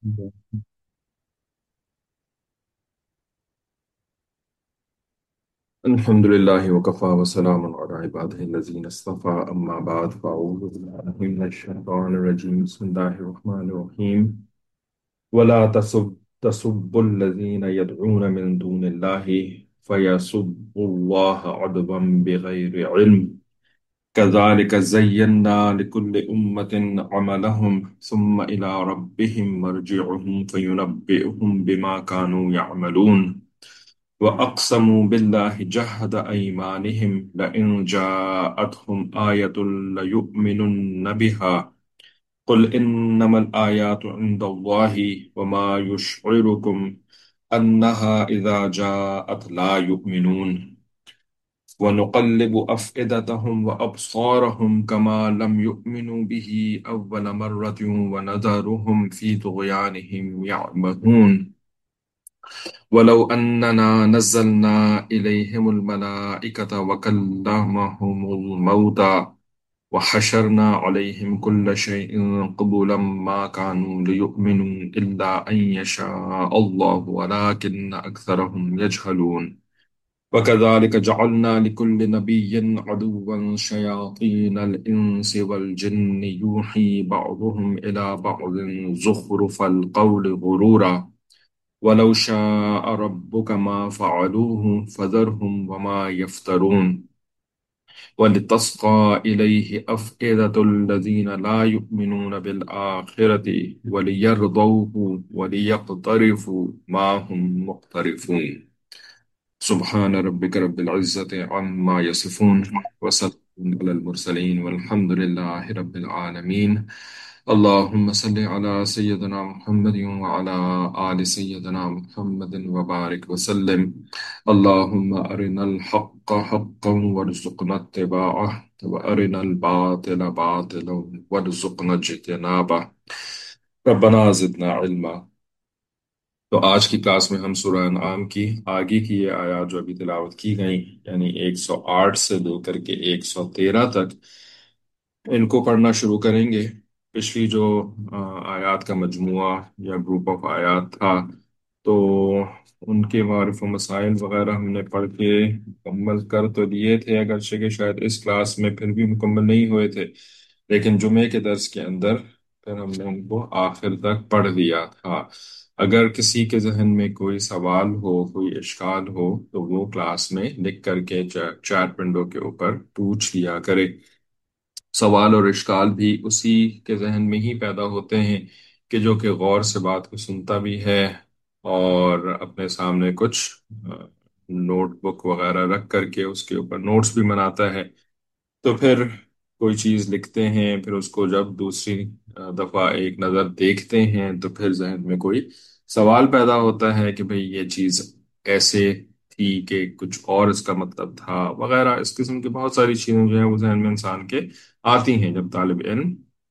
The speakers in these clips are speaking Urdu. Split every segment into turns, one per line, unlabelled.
الحمد لله وكفى وسلام على عباده الذين اصطفى أما بعد فأعوذ بالله من الشيطان الرجيم بسم الله الرحمن الرحيم ولا تسبوا الذين يدعون من دون الله فيسبوا الله عدوا بغير علم كذلك زينا لكل أمة عملهم ثم إلى ربهم مرجعهم فينبئهم بما كانوا يعملون وأقسموا بالله جهد أيمانهم لئن جاءتهم آية ليؤمنن بها قل إنما الآيات عند الله وما يشعركم أنها إذا جاءت لا يؤمنون ونقلب أفئدتهم وأبصارهم كما لم يؤمنوا به أول مرة ونذرهم في طغيانهم يعمهون ولو أننا نزلنا إليهم الملائكة وكلمهم الموتى وحشرنا عليهم كل شيء قبلا ما كانوا ليؤمنوا إلا أن يشاء الله ولكن أكثرهم يجهلون وكذلك جعلنا لكل نبي عدوا شياطين الإنس والجن يوحي بعضهم إلى بعض زخرف القول غرورا ولو شاء ربك ما فعلوه فذرهم وما يفترون ولتصغى إليه أفئدة الذين لا يؤمنون بالآخرة وليرضوه وليقترفوا ما هم مقترفون سبحان ربك رب العزة عما يصفون وسلام على المرسلين والحمد لله رب العالمين اللهم صل على سيدنا محمد وعلى آل سيدنا محمد وبارك وسلم اللهم أرنا الحق حقا وارزقنا اتباعه وأرنا الباطل باطلا وارزقنا اجتنابه ربنا زدنا علما. تو آج کی کلاس میں ہم سورہ انعام کی آگے کی یہ آیات جو ابھی تلاوت کی گئی یعنی 108 سے لے کر کے 113 تک ان کو پڑھنا شروع کریں گے۔ پچھلی جو آیات کا مجموعہ یا گروپ آف آیات تھا تو ان کے معارف و مسائل وغیرہ ہم نے پڑھ کے مکمل کر تو لیے تھے، اگرچہ کہ شاید اس کلاس میں پھر بھی مکمل نہیں ہوئے تھے، لیکن جمعے کے درس کے اندر پھر ہم نے ان کو آخر تک پڑھ لیا تھا۔ اگر کسی کے ذہن میں کوئی سوال ہو، کوئی اشکال ہو تو وہ کلاس میں لکھ کر کے چیٹ ونڈو کے اوپر پوچھ لیا کرے۔ سوال اور اشکال بھی اسی کے ذہن میں ہی پیدا ہوتے ہیں کہ جو کہ غور سے بات کو سنتا بھی ہے اور اپنے سامنے کچھ نوٹ بک وغیرہ رکھ کر کے اس کے اوپر نوٹس بھی بناتا ہے، تو پھر کوئی چیز لکھتے ہیں، پھر اس کو جب دوسری دفعہ ایک نظر دیکھتے ہیں تو پھر ذہن میں کوئی سوال پیدا ہوتا ہے کہ بھئی یہ چیز ایسے تھی کہ کچھ اور اس کا مطلب تھا وغیرہ، اس قسم کی بہت ساری چیزیں جو ہیں وہ ذہن میں انسان کے آتی ہیں جب طالب علم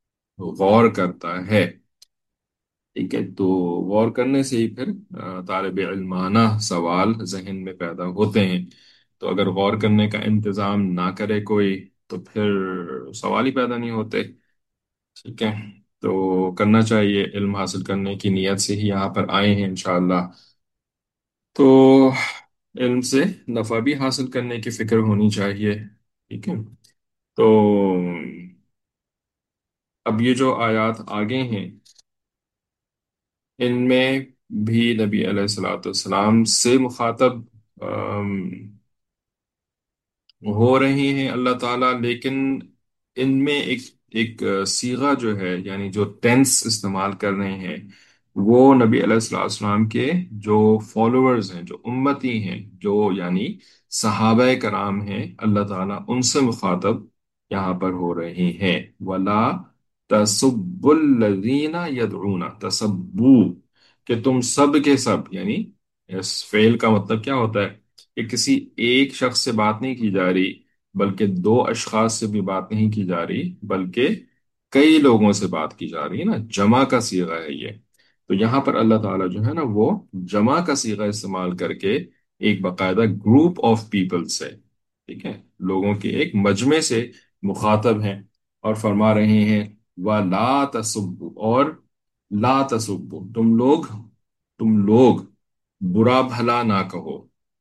غور کرتا ہے۔ ٹھیک ہے، تو غور کرنے سے ہی پھر طالب علمانہ سوال ذہن میں پیدا ہوتے ہیں۔ تو اگر غور کرنے کا انتظام نہ کرے کوئی تو پھر سوال ہی پیدا نہیں ہوتے۔ ٹھیک ہے، تو کرنا چاہیے، علم حاصل کرنے کی نیت سے ہی یہاں پر آئے ہیں انشاءاللہ، تو علم سے نفع بھی حاصل کرنے کی فکر ہونی چاہیے۔ ٹھیک ہے، تو اب یہ جو آیات آگے ہیں ان میں بھی نبی علیہ الصلوۃ والسلام سے مخاطب ہو رہے ہیں اللہ تعالیٰ، لیکن ان میں ایک صیغہ جو ہے یعنی جو ٹینس استعمال کر رہے ہیں وہ نبی علیہ الصلوۃ والسلام کے جو فالوورز ہیں، جو امتی ہیں، جو یعنی صحابہ کرام ہیں، اللہ تعالیٰ ان سے مخاطب یہاں پر ہو رہے ہیں۔ ولا تسب الذین یدعون، تسبو کہ تم سب کے سب، یعنی اس فعل کا مطلب کیا ہوتا ہے کہ کسی ایک شخص سے بات نہیں کی جا رہی، بلکہ دو اشخاص سے بھی بات نہیں کی جا رہی، بلکہ کئی لوگوں سے بات کی جا رہی ہے نا، جمع کا صیغہ ہے یہ۔ تو یہاں پر اللہ تعالیٰ جو ہے نا وہ جمع کا صیغہ استعمال کر کے ایک باقاعدہ گروپ آف پیپل سے، ٹھیک ہے، لوگوں کے ایک مجمع سے مخاطب ہیں اور فرما رہے ہیں وَلَا تَسُبُّوا، اور ला तसुब्बु, तुम लोग बुरा भला ना कहो।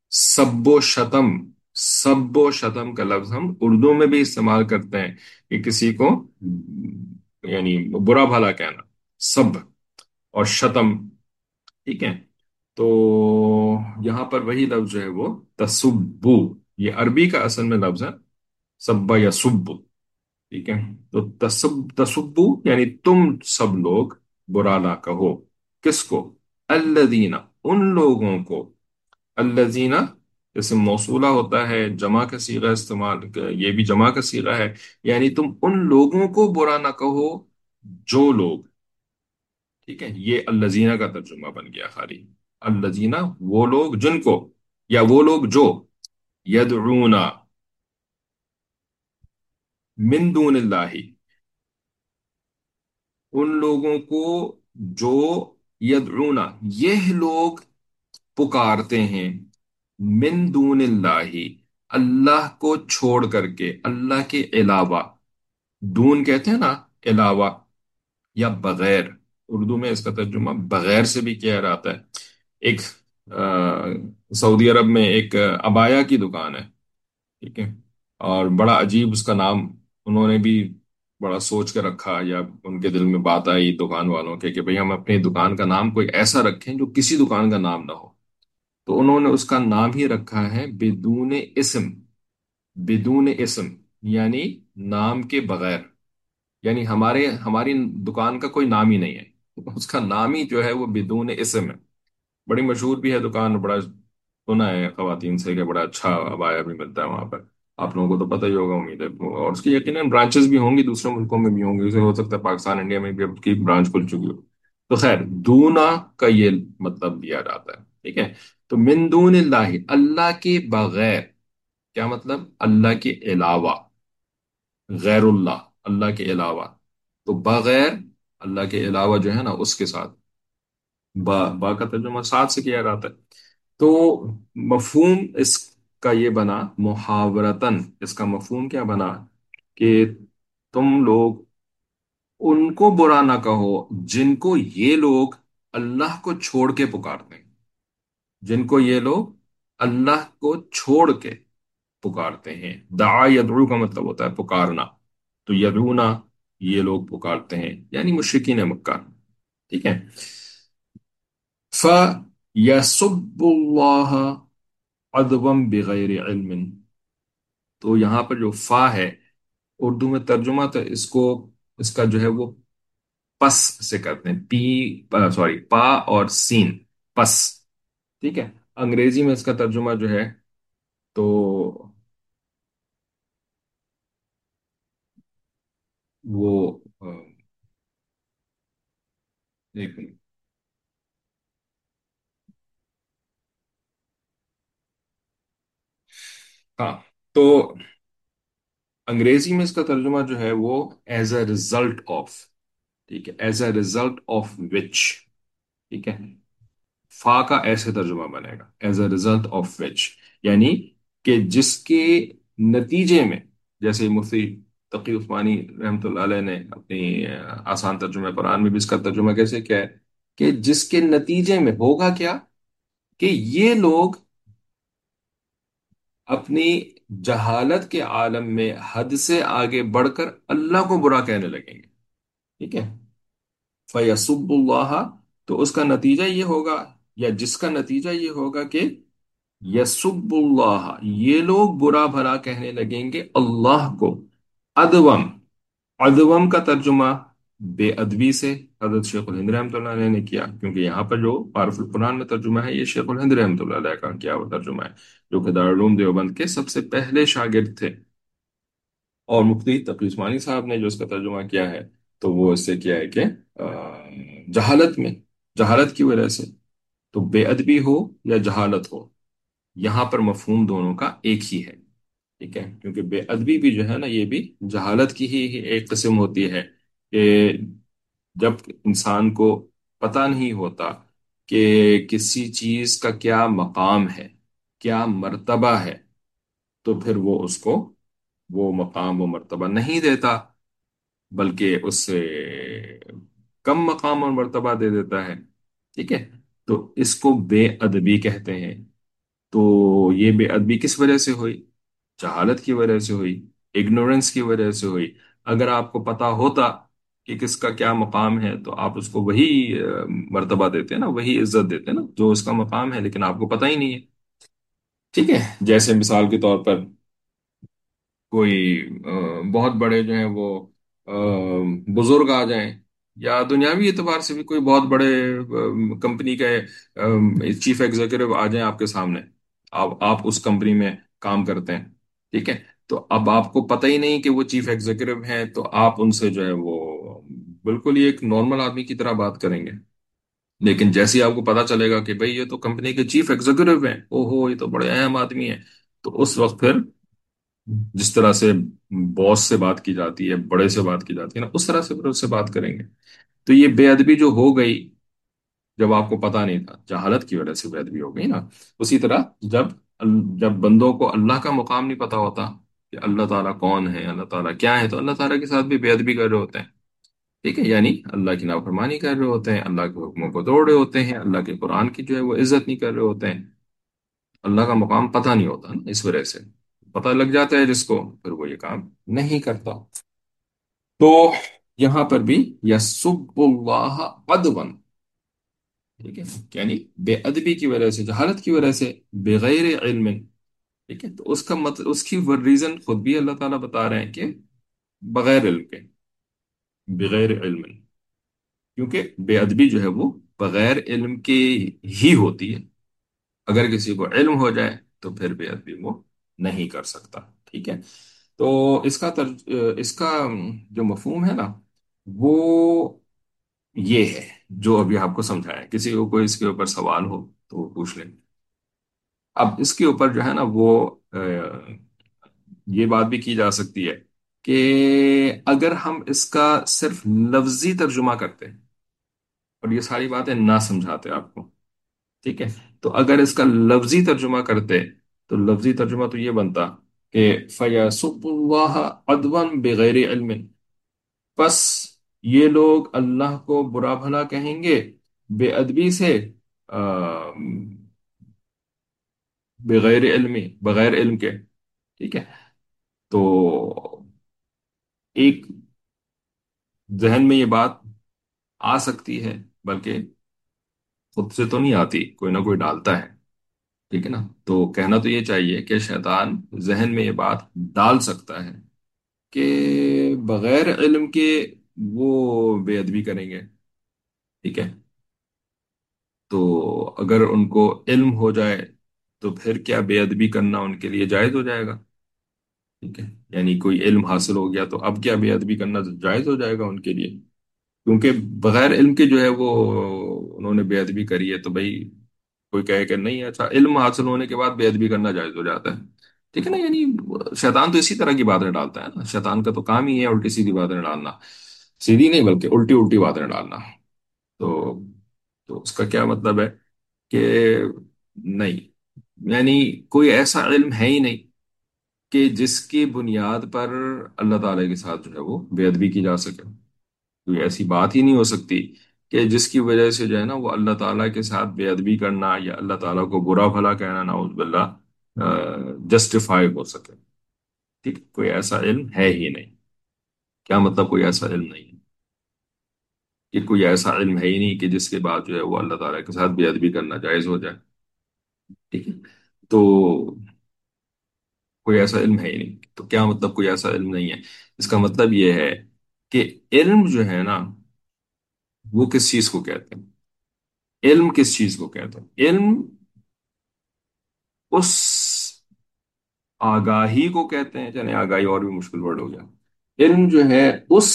सब्बो शतम का लफ्ज हम उर्दू में भी इस्तेमाल करते हैं कि किसी को यानी बुरा भला कहना, सब और शतम। ठीक है, तो यहां पर वही लफ्ज जो है वो तसुब्बु, ये अरबी का असल में लफ्ज है, सब्बा या सुब्बु। ठीक है, तो तसुब्बु यानी तुम सब लोग बुरा ना कहो। किसको? अल्लदीना, उन लोगों को। अल्लजीना जैसे मौसूला होता है, जमा का सीगा इस्तेमाल, ये भी जमा का सीगा है। यानी तुम उन लोगों को बुरा ना कहो जो लोग। ठीक है, ये अल्लजीना का तर्जुमा बन गया खाली। अल्लजीना वो लोग जिनको, या वो लोग जो, यदऊना मिन दूनिल्लाहि, उन लोगों को जो, यदऊना यह लोग पुकारते हैं, मिन दूनिल्लाहि अल्लाह को छोड़ करके, अल्लाह के अलावा। दून कहते हैं ना, अलावा या बगैर। उर्दू में इसका तर्जुमा बगैर से भी किया जाता है। एक सऊदी अरब में एक अबाया की दुकान है। ठीक है, और बड़ा अजीब उसका नाम उन्होंने भी बड़ा सोच के रखा, या उनके दिल में बात आई दुकान वालों के कि भाई हम अपनी दुकान का नाम कोई ऐसा रखें जो किसी दुकान का नाम ना हो। तो उन्होंने उसका नाम ही रखा है बिदून इस्म। बिदून इस्म यानी नाम के बगैर। यानी हमारी दुकान का कोई नाम ही नहीं है, उसका नाम ही जो है वो बिदून इस्म है। बड़ी मशहूर भी है दुकान, बड़ा सुना है खवातीन से कि बड़ा अच्छा अबाया भी मिलता है वहां पर। आप लोगों को तो पता ही होगा उम्मीद है, और उसकी यकीनन ब्रांचेस भी होंगी, दूसरे मुल्कों में भी होंगी, उसे हो सकता है पाकिस्तान इंडिया में भी अब की ब्रांच खुल चुकी हो। तो खैर, दूना का ये मतलब दिया जाता है। ठीक है, तो मिन दूनिल्लाहि अल्लाह के बगैर, क्या मतलब? अल्लाह के अलावा, गैरुल्लाह अल्लाह के अलावा। तो बगैर, अल्लाह के अलावा जो है ना उसके साथ, बा का तर्जुमा साथ से किया जाता है। तो मफहूम इसका ये बना मुहावरतन, इसका मफहूम क्या बना कि तुम लोग उनको बुरा ना कहो जिनको ये लोग अल्लाह को छोड़ के पुकारते हैं। जिनको ये लोग अल्लाह को छोड़ के पुकारते हैं। दा यदू का मतलब होता है पुकारना, तो यदूना ये लोग पुकारते हैं यानी मुशरिकीन मक्का। ठीक है, फ यसुब्बुल्लाह अदवम बिगैर इल्मिन। तो यहां पर जो फा है, उर्दू में तर्जुमा तो इसको, इसका जो है वो पस से करते हैं, पी, सॉरी, पा और सीन, पस। ठीक है, अंग्रेजी में इसका तर्जुमा जो है, तो वो एक मिनट। हाँ, तो अंग्रेजी में इसका तर्जुमा जो है वो एज अ रिजल्ट ऑफ। ठीक है, as a result of which. ठीक है, फा का ऐसे तर्जुमा बनेगा, as a result of which, यानी कि जिसके नतीजे में, जैसे मुफ्ती तकी उस्मानी रहमतुल्लाह अलैह ने अपनी आसान तर्जुमा कुरान में भी इसका तर्जुमा कैसे किया है कि जिसके नतीजे में होगा क्या, कि ये लोग अपनी जहालत के आलम में हद से आगे बढ़कर अल्लाह को बुरा कहने लगेंगे। ठीक है, फयसुब्बुल्लाह, तो उसका नतीजा ये होगा, या जिसका नतीजा ये होगा कि यसुब्बुल्लाह ये लोग बुरा भला कहने लगेंगे अल्लाह को। अदवम, अदवम का तर्जुमा बेअदबी से हजरत शेखुल हिंद रहमतुल्लाह अलैह ने किया, क्योंकि यहाँ पर जो पारुल कुरान में तर्जुमा है ये शेखुल हिंद रहमतुल्लाह अलैह का किया हुआ तर्जुमा है, जो कि दारुल उलूम देवबंद के सबसे पहले शागिर्द थे। और मुफ्ती तकी उस्मानी साहब ने जो इसका तर्जुमा किया है, तो वो इससे किया है कि जहालत में, जहालत की वजह से, तो बेअदबी हो या जहालत हो, यहाँ पर मफहूम दोनों का एक ही है। ठीक है, क्योंकि बेअदबी भी जो है ना, ये भी जहालत की ही एक किस्म होती है कि जब इंसान को पता नहीं होता कि किसी चीज का क्या मकाम है, क्या मर्तबा है, तो फिर वो उसको वो मकाम वो मर्तबा नहीं देता, बल्कि उससे کم مقام اور مرتبہ دے دیتا ہے، ٹھیک ہے، تو اس کو بے ادبی کہتے ہیں۔ تو یہ بے ادبی کس وجہ سے ہوئی؟ جہالت کی وجہ سے ہوئی، اگنورنس کی وجہ سے ہوئی۔ اگر آپ کو پتا ہوتا کہ کس کا کیا مقام ہے تو آپ اس کو وہی مرتبہ دیتے ہیں نا، وہی عزت دیتے ہیں نا جو اس کا مقام ہے، لیکن آپ کو پتہ ہی نہیں ہے۔ ٹھیک ہے، جیسے مثال کے طور پر کوئی بہت بڑے جو ہیں وہ بزرگ آ جائیں، یا دنیاوی اعتبار سے بھی کوئی بہت بڑے کمپنی کے چیف ایگزیکٹو آ جائیں آپ کے سامنے، آپ اس کمپنی میں کام کرتے ہیں، ٹھیک ہے، تو اب آپ کو پتہ ہی نہیں کہ وہ چیف ایگزیکٹو ہیں، تو آپ ان سے جو ہے وہ بالکل ہی ایک نارمل آدمی کی طرح بات کریں گے۔ لیکن جیسے ہی آپ کو پتا چلے گا کہ بھئی یہ تو کمپنی کے چیف ایگزیکٹو ہیں، او ہو یہ تو بڑے اہم آدمی ہیں، تو اس وقت پھر جس طرح سے باس سے بات کی جاتی ہے، بڑے سے بات کی جاتی ہے نا، اس طرح سے پھر اس سے بات کریں گے۔ تو یہ بے ادبی جو ہو گئی جب آپ کو پتا نہیں تھا، جہالت کی وجہ سے بے ادبی ہو گئی نا۔ اسی طرح جب جب بندوں کو اللہ کا مقام نہیں پتا ہوتا کہ اللہ تعالیٰ کون ہے، اللہ تعالیٰ کیا ہے، تو اللہ تعالیٰ کے ساتھ بھی بے ادبی کر رہے ہوتے ہیں، ٹھیک ہے، یعنی اللہ کی نافرمانی کر رہے ہوتے ہیں، اللہ کے حکموں کو توڑ رہے ہوتے ہیں، اللہ کے قرآن کی جو ہے وہ عزت نہیں کر رہے ہوتے ہیں۔ اللہ کا مقام پتہ نہیں ہوتا نا، اس وجہ سے پتہ لگ جاتا ہے جس کو، پھر وہ یہ کام نہیں کرتا۔ تو یہاں پر بھی یسب اللہ عدون، ٹھیک ہے، یعنی بے ادبی کی وجہ سے، جہالت کی وجہ سے، بغیر علم، ٹھیک ہے، تو اس کا مطلب، اس کی ریزن خود بھی اللہ تعالیٰ بتا رہے ہیں کہ بغیر علم کے، بغیر علم، کیونکہ بے ادبی جو ہے وہ بغیر علم کے ہی ہوتی ہے۔ اگر کسی کو علم ہو جائے تو پھر بے ادبی وہ نہیں کر سکتا، ٹھیک ہے۔ تو اس کا جو مفہوم ہے نا، وہ یہ ہے جو ابھی آپ کو سمجھایا۔ کسی کو کوئی اس کے اوپر سوال ہو تو وہ پوچھ لیں۔ اب اس کے اوپر جو ہے نا وہ یہ بات بھی کی جا سکتی ہے کہ اگر ہم اس کا صرف لفظی ترجمہ کرتے ہیں اور یہ ساری باتیں نہ سمجھاتے آپ کو، ٹھیک ہے، تو اگر اس کا لفظی ترجمہ کرتے تو لفظی ترجمہ تو یہ بنتا کہ فَيَسُبُّ اللَّهَ عَدْوًا بِغَيْرِ عِلْمٍ، پس یہ لوگ اللہ کو برا بھلا کہیں گے بے ادبی سے، بغیر علمی، بغیر علم کے، ٹھیک ہے۔ تو ایک ذہن میں یہ بات آ سکتی ہے، بلکہ خود سے تو نہیں آتی، کوئی نہ کوئی ڈالتا ہے، ٹھیک ہے نا۔ تو کہنا تو یہ چاہیے کہ شیطان ذہن میں یہ بات ڈال سکتا ہے کہ بغیر علم کے وہ بے ادبی کریں گے، ٹھیک ہے، تو اگر ان کو علم ہو جائے تو پھر کیا بے ادبی کرنا ان کے لیے جائز ہو جائے گا، ٹھیک ہے، یعنی کوئی علم حاصل ہو گیا تو اب کیا بے ادبی کرنا جائز ہو جائے گا ان کے لیے؟ کیونکہ بغیر علم کے جو ہے وہ انہوں نے بے ادبی کری ہے، تو بھائی کوئی کہے کہ نہیں، اچھا علم حاصل ہونے کے بعد بے ادبی کرنا جائز ہو جاتا ہے، ٹھیک ہے نا، یعنی شیطان تو اسی طرح کی باتیں ڈالتا ہے نا، شیطان کا تو کام ہی ہے الٹی سیدھی باتیں ڈالنا، سیدھی نہیں بلکہ الٹی الٹی باتیں ڈالنا۔ تو تو اس کا کیا مطلب ہے کہ نہیں، یعنی کوئی ایسا علم ہے ہی نہیں کہ جس کی بنیاد پر اللہ تعالی کے ساتھ جو ہے وہ بے ادبی کی جا سکے۔ کوئی ایسی بات ہی نہیں ہو سکتی کہ جس کی وجہ سے جو ہے نا وہ اللہ تعالیٰ کے ساتھ بے ادبی کرنا یا اللہ تعالیٰ کو برا بھلا کہنا، نعوذ باللہ، جسٹیفائی ہو سکے، ٹھیک، کوئی ایسا علم ہے ہی نہیں۔ کیا مطلب کوئی ایسا علم نہیں ہے؟ کہ کوئی ایسا علم ہے ہی نہیں کہ جس کے بعد جو ہے وہ اللہ تعالیٰ کے ساتھ بے ادبی کرنا جائز ہو جائے، ٹھیک ہے، تو کوئی ایسا علم ہے ہی نہیں۔ تو کیا مطلب کوئی ایسا علم نہیں ہے؟ اس کا مطلب یہ ہے کہ علم جو ہے نا وہ کس چیز کو کہتے ہیں؟ علم کس چیز کو کہتے ہیں؟ علم اس آگاہی کو کہتے ہیں، چلیں آگاہی اور بھی مشکل ورڈ ہو گیا، علم جو ہے اس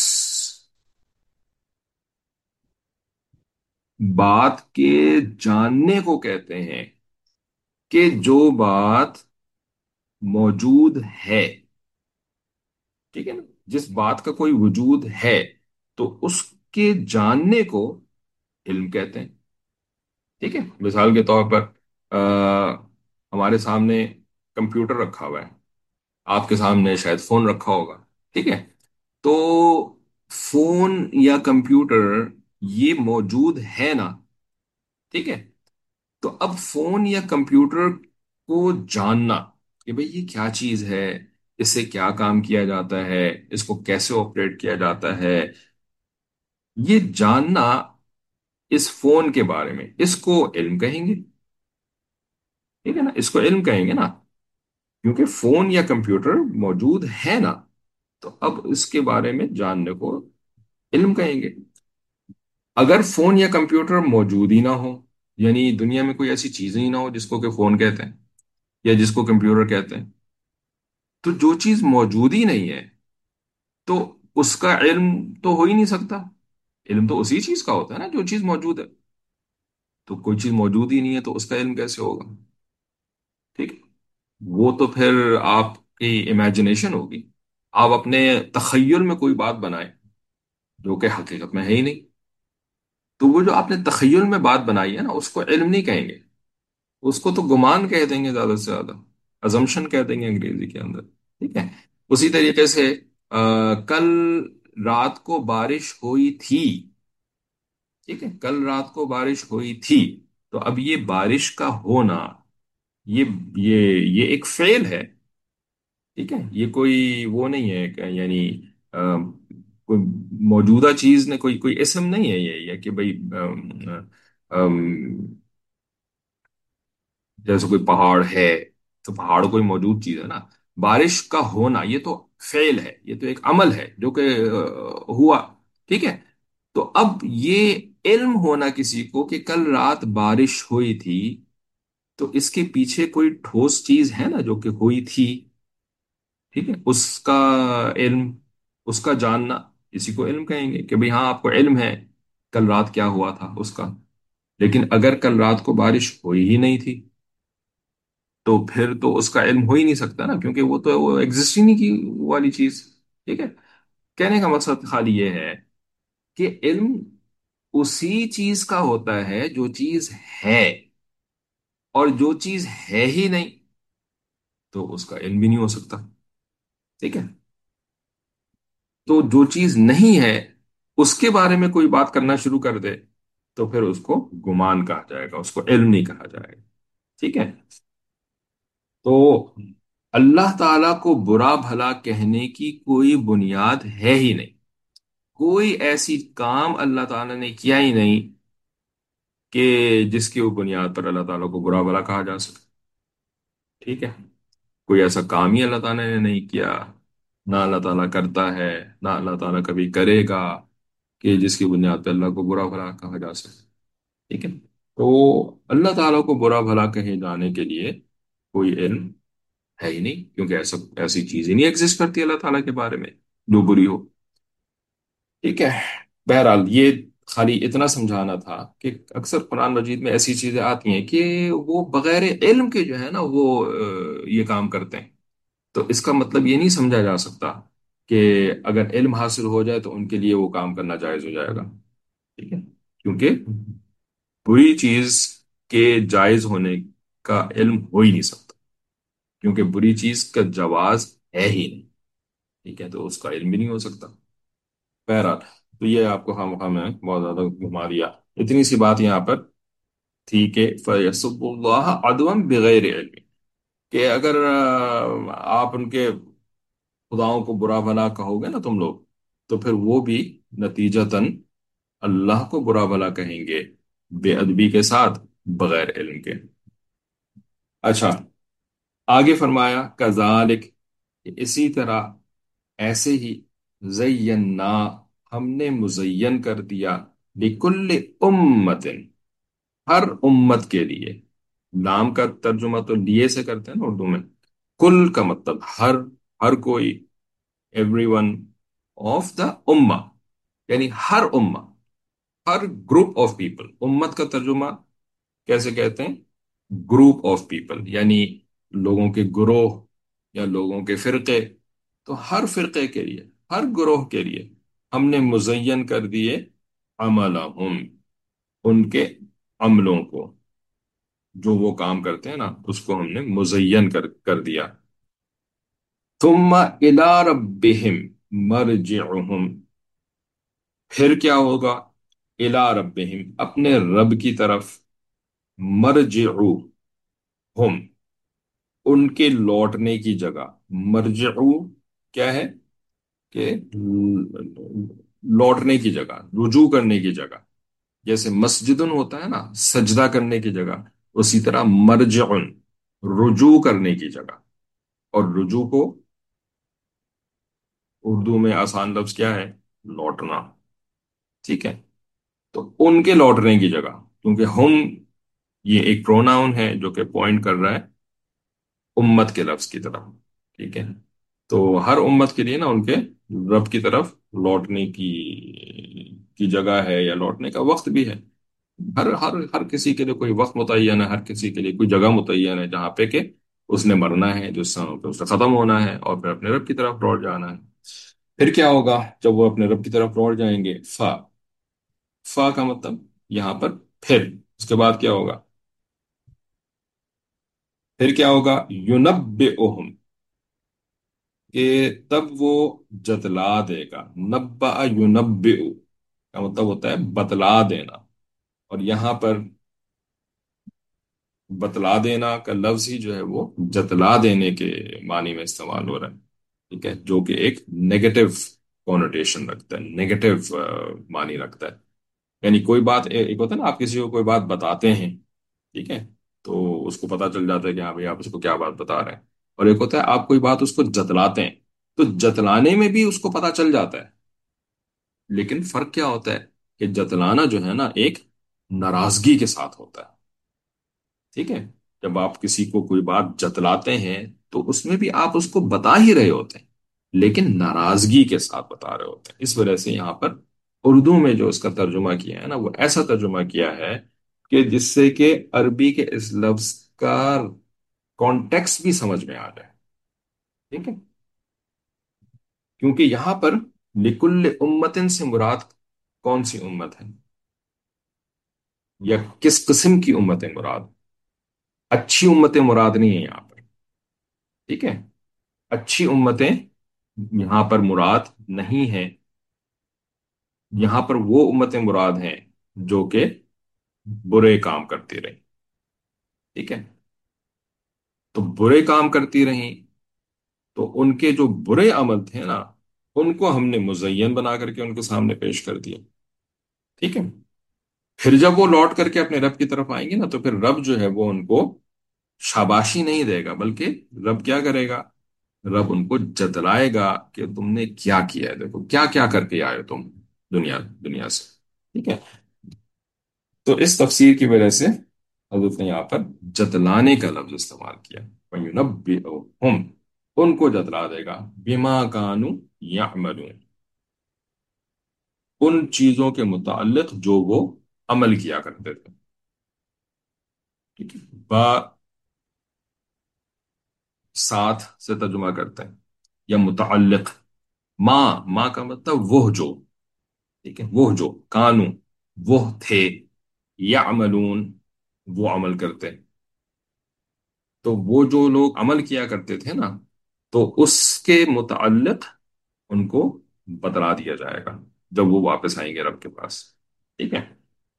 بات کے جاننے کو کہتے ہیں کہ جو بات موجود ہے، ٹھیک ہے نا، جس بات کا کوئی وجود ہے تو اس کے جاننے کو علم کہتے ہیں، ٹھیک ہے۔ مثال کے طور پر ہمارے سامنے کمپیوٹر رکھا ہوا ہے، آپ کے سامنے شاید فون رکھا ہوگا، ٹھیک ہے، تو فون یا کمپیوٹر یہ موجود ہے نا، ٹھیک ہے؟ تو اب فون یا کمپیوٹر کو جاننا کہ بھئی یہ کیا چیز ہے، اس سے کیا کام کیا جاتا ہے، اس کو کیسے آپریٹ کیا جاتا ہے، یہ جاننا، اس فون کے بارے میں اس کو علم کہیں گے، ٹھیک ہے نا؟ اس کو علم کہیں گے نا، کیونکہ فون یا کمپیوٹر موجود ہے نا، تو اب اس کے بارے میں جاننے کو علم کہیں گے۔ اگر فون یا کمپیوٹر موجود ہی نہ ہو، یعنی دنیا میں کوئی ایسی چیز ہی نہ ہو جس کو کہ فون کہتے ہیں یا جس کو کمپیوٹر کہتے ہیں، تو جو چیز موجود ہی نہیں ہے تو اس کا علم تو ہو ہی نہیں سکتا۔ علم تو اسی چیز کا ہوتا ہے نا جو چیز موجود ہے، تو کوئی چیز موجود ہی نہیں ہے تو اس کا علم کیسے ہوگا؟ ٹھیک ہے؟ وہ تو پھر آپ کی امیجنیشن ہوگی، آپ اپنے تخیل میں کوئی بات بنائیں جو کہ حقیقت میں ہے ہی نہیں، تو وہ جو آپ نے تخیل میں بات بنائی ہے نا اس کو علم نہیں کہیں گے، اس کو تو گمان کہہ دیں گے زیادہ سے زیادہ، ازمپشن کہہ دیں گے انگریزی کے اندر، ٹھیک ہے؟ اسی طریقے سے کل رات کو بارش ہوئی تھی، ٹھیک ہے، کل رات کو بارش ہوئی تھی، تو اب یہ بارش کا ہونا، یہ یہ ایک فعل ہے، ٹھیک ہے؟ یہ کوئی وہ نہیں ہے کہ یعنی کوئی موجودہ چیز نے کوئی اسم نہیں ہے یہ کہ بھئی جیسے کوئی پہاڑ ہے تو پہاڑ کوئی موجود چیز ہے نا، بارش کا ہونا یہ تو فعل ہے، یہ تو ایک عمل ہے جو کہ ہوا، ٹھیک ہے؟ تو اب یہ علم ہونا کسی کو کہ کل رات بارش ہوئی تھی، تو اس کے پیچھے کوئی ٹھوس چیز ہے نا جو کہ ہوئی تھی، ٹھیک ہے؟ اس کا علم، اس کا جاننا، اسی کو علم کہیں گے کہ بھئی ہاں آپ کو علم ہے کل رات کیا ہوا تھا اس کا، لیکن اگر کل رات کو بارش ہوئی ہی نہیں تھی تو پھر تو اس کا علم ہو ہی نہیں سکتا نا، کیونکہ وہ تو وہ ایگزسٹ ہی نہیں کی والی چیز، ٹھیک ہے؟ کہنے کا مقصد خالی یہ ہے کہ علم اسی چیز کا ہوتا ہے جو چیز ہے، اور جو چیز ہے ہی نہیں تو اس کا علم بھی نہیں ہو سکتا، ٹھیک ہے؟ تو جو چیز نہیں ہے اس کے بارے میں کوئی بات کرنا شروع کر دے تو پھر اس کو گمان کہا جائے گا، اس کو علم نہیں کہا جائے گا، ٹھیک ہے؟ تو اللہ تعالی کو برا بھلا کہنے کی کوئی بنیاد ہے ہی نہیں، کوئی ایسی کام اللہ تعالی نے کیا ہی نہیں کہ جس کی وہ بنیاد پر اللہ تعالیٰ کو برا بھلا کہا جا سکے، ٹھیک ہے؟ کوئی ایسا کام ہی اللہ تعالیٰ نے نہیں کیا، نہ اللہ تعالیٰ کرتا ہے، نہ اللہ تعالیٰ کبھی کرے گا کہ جس کی بنیاد پہ اللہ کو برا بھلا کہا جا سکے، ٹھیک ہے؟ تو اللہ تعالیٰ کو برا بھلا کہے جانے کے لیے کوئی علم ہے ہی نہیں، کیونکہ ایسی چیز ہی نہیں ایگزسٹ کرتی اللہ تعالیٰ کے بارے میں جو بری ہو، ٹھیک ہے؟ بہرحال یہ خالی اتنا سمجھانا تھا کہ اکثر قرآن مجید میں ایسی چیزیں آتی ہیں کہ وہ بغیر علم کے جو ہے نا وہ یہ کام کرتے ہیں، تو اس کا مطلب یہ نہیں سمجھا جا سکتا کہ اگر علم حاصل ہو جائے تو ان کے لیے وہ کام کرنا جائز ہو جائے گا، ٹھیک ہے؟ کیونکہ بری چیز کے جائز ہونے کا علم ہو ہی نہیں سکتا، کیونکہ بری چیز کا جواز ہے ہی نہیں، ٹھیک ہے؟ تو اس کا علم بھی نہیں ہو سکتا۔ بہرحال تو یہ آپ کو ہم ہمیں بہت زیادہ گھما دیا، اتنی سی بات یہاں پر تھی کہ فَيَسُبُّ اللَّهَ عَدْوًا بِغَيْرِ علم، کہ اگر آپ ان کے خداؤں کو برا بھلا کہو گے نا تم لوگ، تو پھر وہ بھی نتیجتاً اللہ کو برا بھلا کہیں گے بے ادبی کے ساتھ، بغیر علم کے۔ اچھا، آگے فرمایا کذالک، کہ اسی طرح، ایسے ہی، زینا، ہم نے مزین کر دیا، لکل امت، ہر امت کے لیے، لام کا ترجمہ تو لیے سے کرتے ہیں نا اردو میں، کل کا مطلب ہر کوئی، ایوری ون آف دا امہ، یعنی ہر امہ، ہر گروپ آف پیپل، امت کا ترجمہ کیسے کہتے ہیں؟ گروپ آف پیپل، یعنی لوگوں کے گروہ یا لوگوں کے فرقے، تو ہر فرقے کے لیے، ہر گروہ کے لیے ہم نے مزین کر دیے عملہم، ان کے عملوں کو، جو وہ کام کرتے ہیں نا اس کو ہم نے مزین کر دیا۔ ثم الی ربہم مرجعہم، پھر کیا ہوگا؟ الا ربہم اپنے رب کی طرف، مرجعو ہم ان کے لوٹنے کی جگہ، مرجعو کیا ہے کہ لوٹنے کی جگہ، رجوع کرنے کی جگہ، جیسے مسجدن ہوتا ہے نا سجدہ کرنے کی جگہ، اسی طرح مرجعن رجوع کرنے کی جگہ، اور رجوع کو اردو میں آسان لفظ کیا ہے؟ لوٹنا، ٹھیک ہے؟ تو ان کے لوٹنے کی جگہ، کیونکہ ہم یہ ایک پروناؤن ہے جو کہ پوائنٹ کر رہا ہے امت کے لفظ کی طرف، ٹھیک ہے؟ تو ہر امت کے لیے نا ان کے رب کی طرف لوٹنے کی جگہ ہے، یا لوٹنے کا وقت بھی ہے۔ ہر کسی کے لیے کوئی وقت متعین ہے، ہر کسی کے لیے کوئی جگہ متعین ہے جہاں پہ کہ اس نے مرنا ہے، جو اس سے ختم ہونا ہے، اور پھر اپنے رب کی طرف لوٹ جانا ہے۔ پھر کیا ہوگا جب وہ اپنے رب کی طرف لوٹ جائیں گے؟ فا کا مطلب یہاں پر پھر، اس کے بعد کیا ہوگا؟ پھر کیا ہوگا؟ یونبئہم، کہ تب وہ جتلا دے گا، نبأ یونبئ کا مطلب ہوتا ہے بتلا دینا، اور یہاں پر بتلا دینا کا لفظ ہی جو ہے وہ جتلا دینے کے معنی میں استعمال ہو رہا ہے، ٹھیک ہے؟ جو کہ ایک نیگیٹو کونوٹیشن رکھتا ہے، نیگیٹو معنی رکھتا ہے۔ یعنی کوئی بات ایک ہوتا ہے نا، آپ کسی کو کوئی بات بتاتے ہیں، ٹھیک ہے؟ تو اس کو پتا چل جاتا ہے کہ ہاں بھائی آپ اس کو کیا بات بتا رہے ہیں، اور ایک ہوتا ہے آپ کوئی بات اس کو جتلاتے ہیں، تو جتلانے میں بھی اس کو پتا چل جاتا ہے، لیکن فرق کیا ہوتا ہے کہ جتلانا جو ہے نا ایک ناراضگی کے ساتھ ہوتا ہے، ٹھیک ہے؟ جب آپ کسی کو کوئی بات جتلاتے ہیں تو اس میں بھی آپ اس کو بتا ہی رہے ہوتے ہیں، لیکن ناراضگی کے ساتھ بتا رہے ہوتے ہیں۔ اس وجہ سے یہاں پر اردو میں جو اس کا ترجمہ کیا ہے نا، وہ ایسا ترجمہ کیا ہے کہ جس سے کہ عربی کے اس لفظ کا کانٹیکس بھی سمجھ میں آ جائے، ٹھیک ہے؟ کیونکہ یہاں پر لکل امتن سے مراد کون سی امت ہے، یا کس قسم کی امتیں مراد؟ اچھی امتیں مراد نہیں ہیں یہاں پر، ٹھیک ہے؟ اچھی امتیں یہاں پر مراد نہیں ہیں، یہاں پر وہ امتیں مراد ہیں جو کہ برے کام کرتی رہیں، ٹھیک ہے؟ تو برے کام کرتی رہیں، تو ان کے جو برے عمل تھے نا، ان کو ہم نے مزین بنا کر کے ان کے سامنے پیش کر دیا، ٹھیک ہے؟ پھر جب وہ لوٹ کر کے اپنے رب کی طرف آئیں گے نا، تو پھر رب جو ہے وہ ان کو شاباشی نہیں دے گا، بلکہ رب کیا کرے گا؟ رب ان کو جتلائے گا کہ تم نے کیا کیا ہے، دیکھو کیا کیا کر کے آئے ہو تم دنیا دنیا سے، ٹھیک ہے؟ تو اس تفسیر کی وجہ سے حضرت نے یہاں پر جتلانے کا لفظ استعمال کیا، وَيُنَبِّئُهُمْ ان کو جتلا دے گا، بما کانوا یعملون ان چیزوں کے متعلق جو وہ عمل کیا کرتے تھے، ٹھیک ہے؟ با ساتھ سے ترجمہ کرتے ہیں، یا متعلق، ماں کا مطلب وہ جو، ٹھیک ہے؟ وہ جو کانو وہ تھے، یعملون وہ عمل کرتے، تو وہ جو لوگ عمل کیا کرتے تھے نا، تو اس کے متعلق ان کو بتلا دیا جائے گا جب وہ واپس آئیں گے رب کے پاس، ٹھیک ہے؟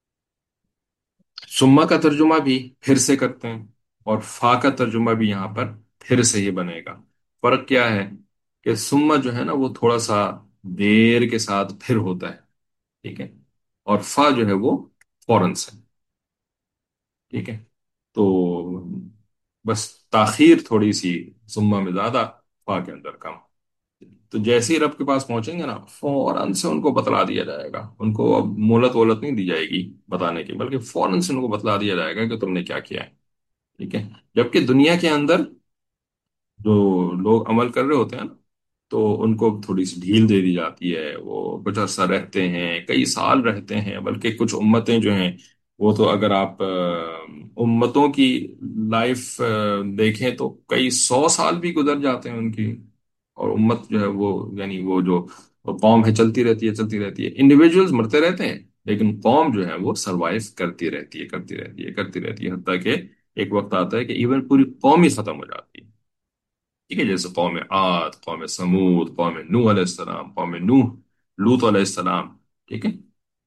سما کا ترجمہ بھی پھر سے کرتے ہیں، اور فا کا ترجمہ بھی یہاں پر پھر سے ہی بنے گا۔ فرق کیا ہے کہ سما جو ہے نا وہ تھوڑا سا دیر کے ساتھ پھر ہوتا ہے، ٹھیک ہے؟ اور فا جو ہے وہ فوراً سے، ٹھیک ہے؟ تو بس تاخیر تھوڑی سی سما میں زیادہ، فا کے اندر کم۔ تو جیسے ہی رب کے پاس پہنچیں گے نا، فوراً سے ان کو بتلا دیا جائے گا، ان کو اب مہلت وولت نہیں دی جائے گی بتانے کی، بلکہ فوراً سے ان کو بتلا دیا جائے گا کہ تم نے کیا کیا ہے، ٹھیک ہے؟ جبکہ دنیا کے اندر جو لوگ عمل کر رہے ہوتے ہیں نا، تو ان کو تھوڑی سی ڈھیل دے دی جاتی ہے، وہ کچھ عرصہ رہتے ہیں، کئی سال رہتے ہیں، بلکہ کچھ امتیں جو ہیں وہ تو اگر آپ امتوں کی لائف دیکھیں تو کئی 100 سال بھی گزر جاتے ہیں ان کی، اور امت جو ہے وہ یعنی وہ جو قوم ہے چلتی رہتی ہے چلتی رہتی ہے، انڈیویجولز مرتے رہتے ہیں، لیکن قوم جو ہے وہ سروائیو کرتی رہتی ہے کرتی رہتی ہے کرتی رہتی ہے، حتیٰ کہ ایک وقت آتا ہے کہ ایون پوری قوم ہی ختم ہو جاتی ہے، ٹھیک ہے؟ جیسے قوم عاد، قوم سمود، قوم نوح علیہ السلام، قوم نوح، لوط علیہ السلام، ٹھیک ہے؟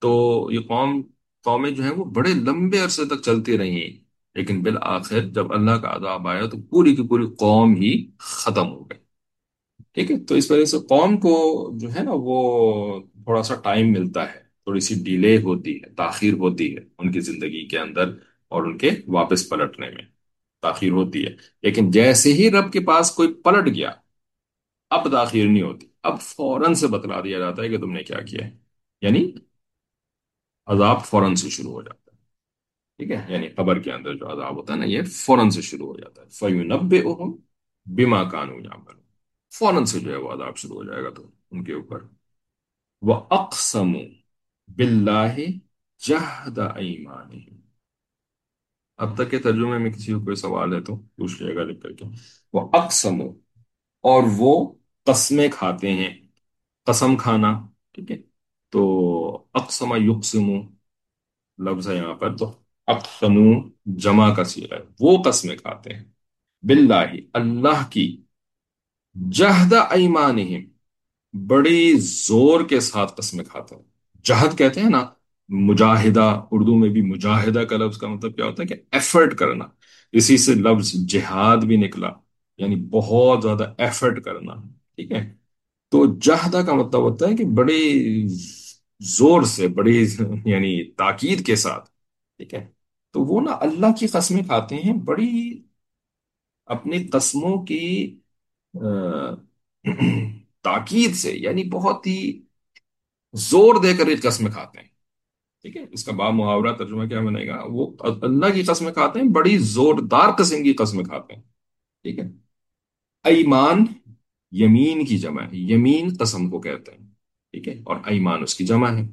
تو یہ قومیں جو ہیں وہ بڑے لمبے عرصے تک چلتی رہیں، لیکن بالآخر جب اللہ کا عذاب آیا تو پوری کی پوری قوم ہی ختم ہو گئی۔ ٹھیک ہے، تو اس وجہ سے قوم کو جو ہے نا وہ تھوڑا سا ٹائم ملتا ہے، تھوڑی سی ڈیلے ہوتی ہے، تاخیر ہوتی ہے ان کی زندگی کے اندر، اور ان کے واپس پلٹنے میں تاخیر ہوتی ہے۔ لیکن جیسے ہی رب کے پاس کوئی پلٹ گیا، اب تاخیر نہیں ہوتی، اب فوراً سے بتلا دیا جاتا ہے کہ تم نے کیا کیا ہے، یعنی عذاب فوراً سے شروع ہو جاتا ہے۔ ٹھیک ہے، یعنی قبر کے اندر جو عذاب ہوتا ہے نا، یہ فوراً سے شروع ہو جاتا ہے۔ فَيُنَبِّئُهُم بِمَا كَانُوا يَعْمَلُونَ، فوراً سے جو ہے وہ عذاب شروع ہو جائے گا تو ان کے اوپر۔ وَأَقْسَمُوا بِاللَّهِ جَهْدَ أَيْمَانِهِمْ، اب تک کے ترجمے میں کسی کو کوئی سوال ہے تو پوچھ لیے گا لکھ کر کے۔ وَأَقْسَمُوا، اور وہ قسمیں کھاتے ہیں، قسم کھانا، ٹھیک ہے، تو اقسم یقسم لفظ ہے یہاں پر، تو اقسمو جمع کا صیغہ ہے، وہ قسمیں کھاتے ہیں، باللہ اللہ کی، جہد ایمانہم، بڑی زور کے ساتھ قسمیں کھاتے ہیں۔ جہد کہتے ہیں نا، مجاہدہ، اردو میں بھی مجاہدہ کا لفظ کا مطلب کیا ہوتا ہے کہ ایفرٹ کرنا، اسی سے لفظ جہاد بھی نکلا، یعنی بہت زیادہ ایفرٹ کرنا۔ ٹھیک ہے، تو جہدہ کا مطلب ہوتا ہے کہ بڑی زور سے، بڑی یعنی تاکید کے ساتھ۔ ٹھیک ہے، تو وہ نا اللہ کی قسمیں کھاتے ہیں بڑی، اپنی قسموں کی آ، تاکید سے، یعنی بہت ہی زور دے کر یہ قسمیں کھاتے ہیں۔ ٹھیک ہے، اس کا باب محاورہ ترجمہ کیا بنے گا، وہ اللہ کی قسمیں کھاتے ہیں، بڑی زوردار قسم کی قسمیں کھاتے ہیں۔ ٹھیک ہے، ایمان یمین کی جمع ہے، یمین قسم کو کہتے ہیں، ٹھیک ہے، اور ایمان اس کی جمع ہے۔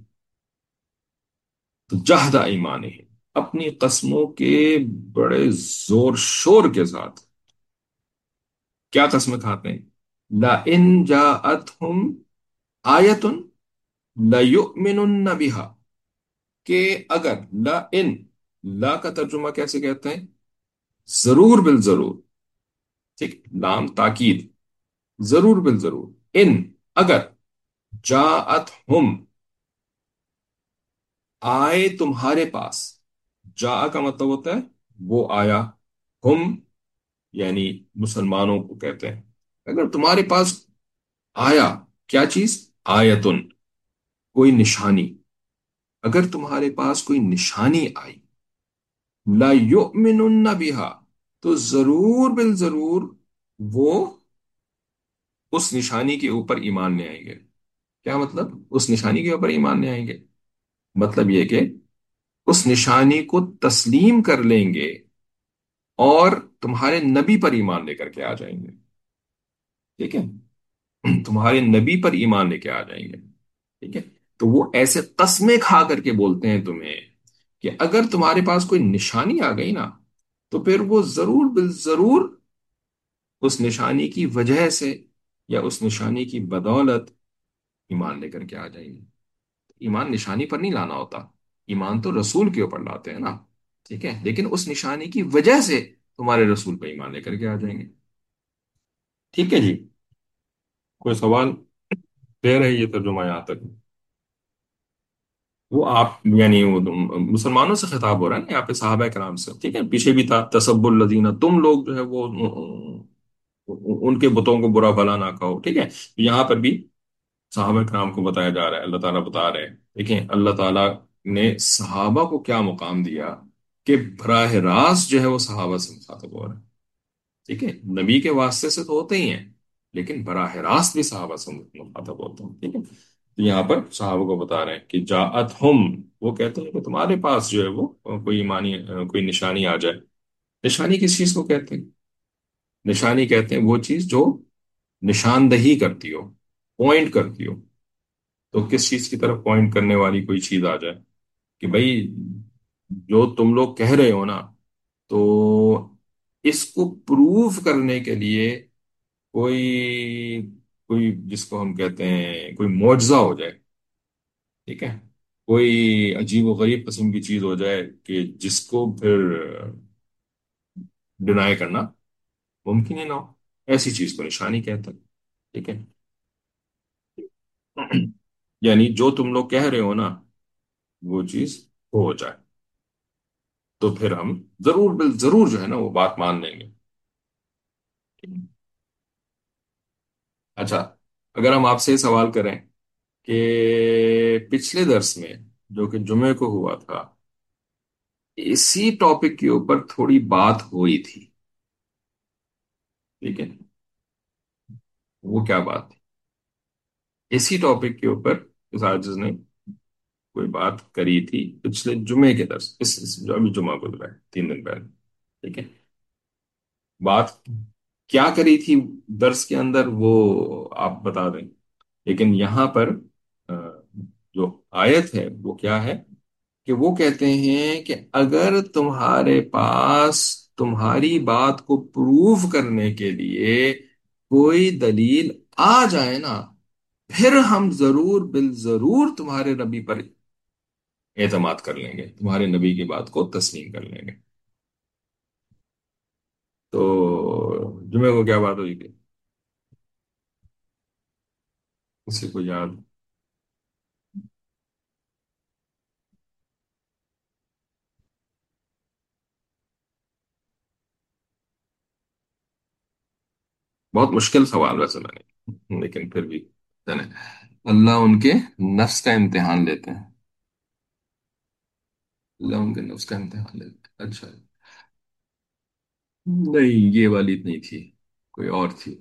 تو جہد ایمان ہے، اپنی قسموں کے بڑے زور شور کے ساتھ کیا قسمیں کھاتے ہیں، لَإِن جَاءَتْهُمْ آیَةٌ لَيُؤْمِنُنَّ بِهَا، کہ اگر، لَإِن، لا کا ترجمہ کیسے کہتے ہیں، ضرور بالضرور، ٹھیک، لام تاکید، ضرور بالضرور، ان، اگر، جاءتہم، آئے تمہارے پاس، جا کا مطلب ہوتا ہے وہ آیا، ہم یعنی مسلمانوں کو کہتے ہیں، اگر تمہارے پاس آیا کیا چیز، آیتن، کوئی نشانی، اگر تمہارے پاس کوئی نشانی آئی، لا یؤمنن بها، تو ضرور بالضرور وہ اس نشانی کے اوپر ایمان لے آئیں گے۔ کیا مطلب، اس نشانی کے اوپر ایمان لے آئیں گے، مطلب یہ کہ اس نشانی کو تسلیم کر لیں گے، اور تمہارے نبی پر ایمان لے کر کے آ جائیں گے۔ ٹھیک ہے، تمہارے نبی پر ایمان لے کے آ جائیں گے۔ ٹھیک ہے، تو وہ ایسے قسمیں کھا کر کے بولتے ہیں تمہیں کہ اگر تمہارے پاس کوئی نشانی آ گئی نا، تو پھر وہ ضرور بالضرور اس نشانی کی وجہ سے یا اس نشانی کی بدولت ایمان لے کر کے آ جائیں گے۔ ایمان نشانی پر نہیں لانا ہوتا، ایمان تو رسول کے اوپر لاتے ہیں نا۔ ٹھیک ہے، لیکن اس نشانی کی وجہ سے تمہارے رسول پہ ایمان لے کر کے آ جائیں گے۔ ٹھیک ہے جی، کوئی سوال؟ دے رہے یہ ترجمہ یہاں تک؟ وہ آپ یعنی وہ مسلمانوں سے خطاب ہو رہا ہے نا یہاں پہ، صحابہ کرام سے۔ ٹھیک ہے، پیچھے بھی تھا تسب الذین، تم لوگ جو ہے وہ ان کے بتوں کو برا بھلا نہ کہو۔ ٹھیک ہے، یہاں پر بھی صحابہ کرام کو بتایا جا رہا ہے، اللہ تعالیٰ بتا رہے ہیں، دیکھیں اللہ تعالیٰ نے صحابہ کو کیا مقام دیا کہ براہ راست جو ہے وہ صحابہ سے مخاطب ہو رہا ہے۔ ٹھیک ہے، نبی کے واسطے سے تو ہوتے ہی ہیں، لیکن براہ راست بھی صحابہ سے مخاطب ہوتے ہیں۔ ٹھیک ہے، تو یہاں پر صحابہ کو بتا رہے ہیں کہ جاءت ہم، وہ کہتے ہیں کہ تمہارے پاس جو ہے وہ کوئی ایمانی کوئی نشانی آ جائے۔ نشانی کس چیز کو کہتے ہیں، نشانی کہتے ہیں وہ چیز جو نشاندہی کرتی ہو، پوائنٹ کرتی ہو۔ تو کس چیز کی طرف پوائنٹ کرنے والی کوئی چیز آ جائے کہ بھائی جو تم لوگ کہہ رہے ہو نا، تو اس کو پروف کرنے کے لیے کوئی کوئی جس کو ہم کہتے ہیں کوئی معجزہ ہو جائے۔ ٹھیک ہے، کوئی عجیب و غریب قسم کی چیز ہو جائے کہ جس کو پھر ڈینائی کرنا ممکن ہی نہ ہو، ایسی چیز کو نشانی کہتے ہیں۔ ٹھیک ہے، یعنی جو تم لوگ کہہ رہے ہو نا وہ چیز ہو جائے، تو پھر ہم ضرور بال ضرور جو ہے نا وہ بات مان لیں گے۔ اچھا، اگر ہم آپ سے سوال کریں کہ پچھلے درس میں جو کہ جمعے کو ہوا تھا، اسی ٹاپک کے اوپر تھوڑی بات ہوئی تھی، ٹھیک ہے، وہ کیا بات تھی؟ اسی ٹاپک کے اوپر اس عاجز نے کوئی بات کری تھی پچھلے جمعے کے درس، جو ابھی جمعہ گزرا ہے 3 دن پہلے، ٹھیک ہے، بات کیا کری تھی درس کے اندر وہ آپ بتا دیں، لیکن یہاں پر آ، جو آیت ہے وہ کیا ہے کہ وہ کہتے ہیں کہ اگر تمہارے پاس تمہاری بات کو پروف کرنے کے لیے کوئی دلیل آ جائے نا، پھر ہم ضرور بالضرور تمہارے نبی پر اعتماد کر لیں گے، تمہارے نبی کی بات کو تسلیم کر لیں گے۔ تو جمعے کو کیا بات ہوئی تھی؟ کسی کو یاد؟ بہت مشکل سوال ویسے میں نے، لیکن پھر بھی چلیں، اللہ ان کے نفس کا امتحان لیتے ہیں، اللہ ان کے نفس کا امتحان لیتے ہیں، اچھا، نہیں یہ والی نہیں تھی، کوئی اور تھی۔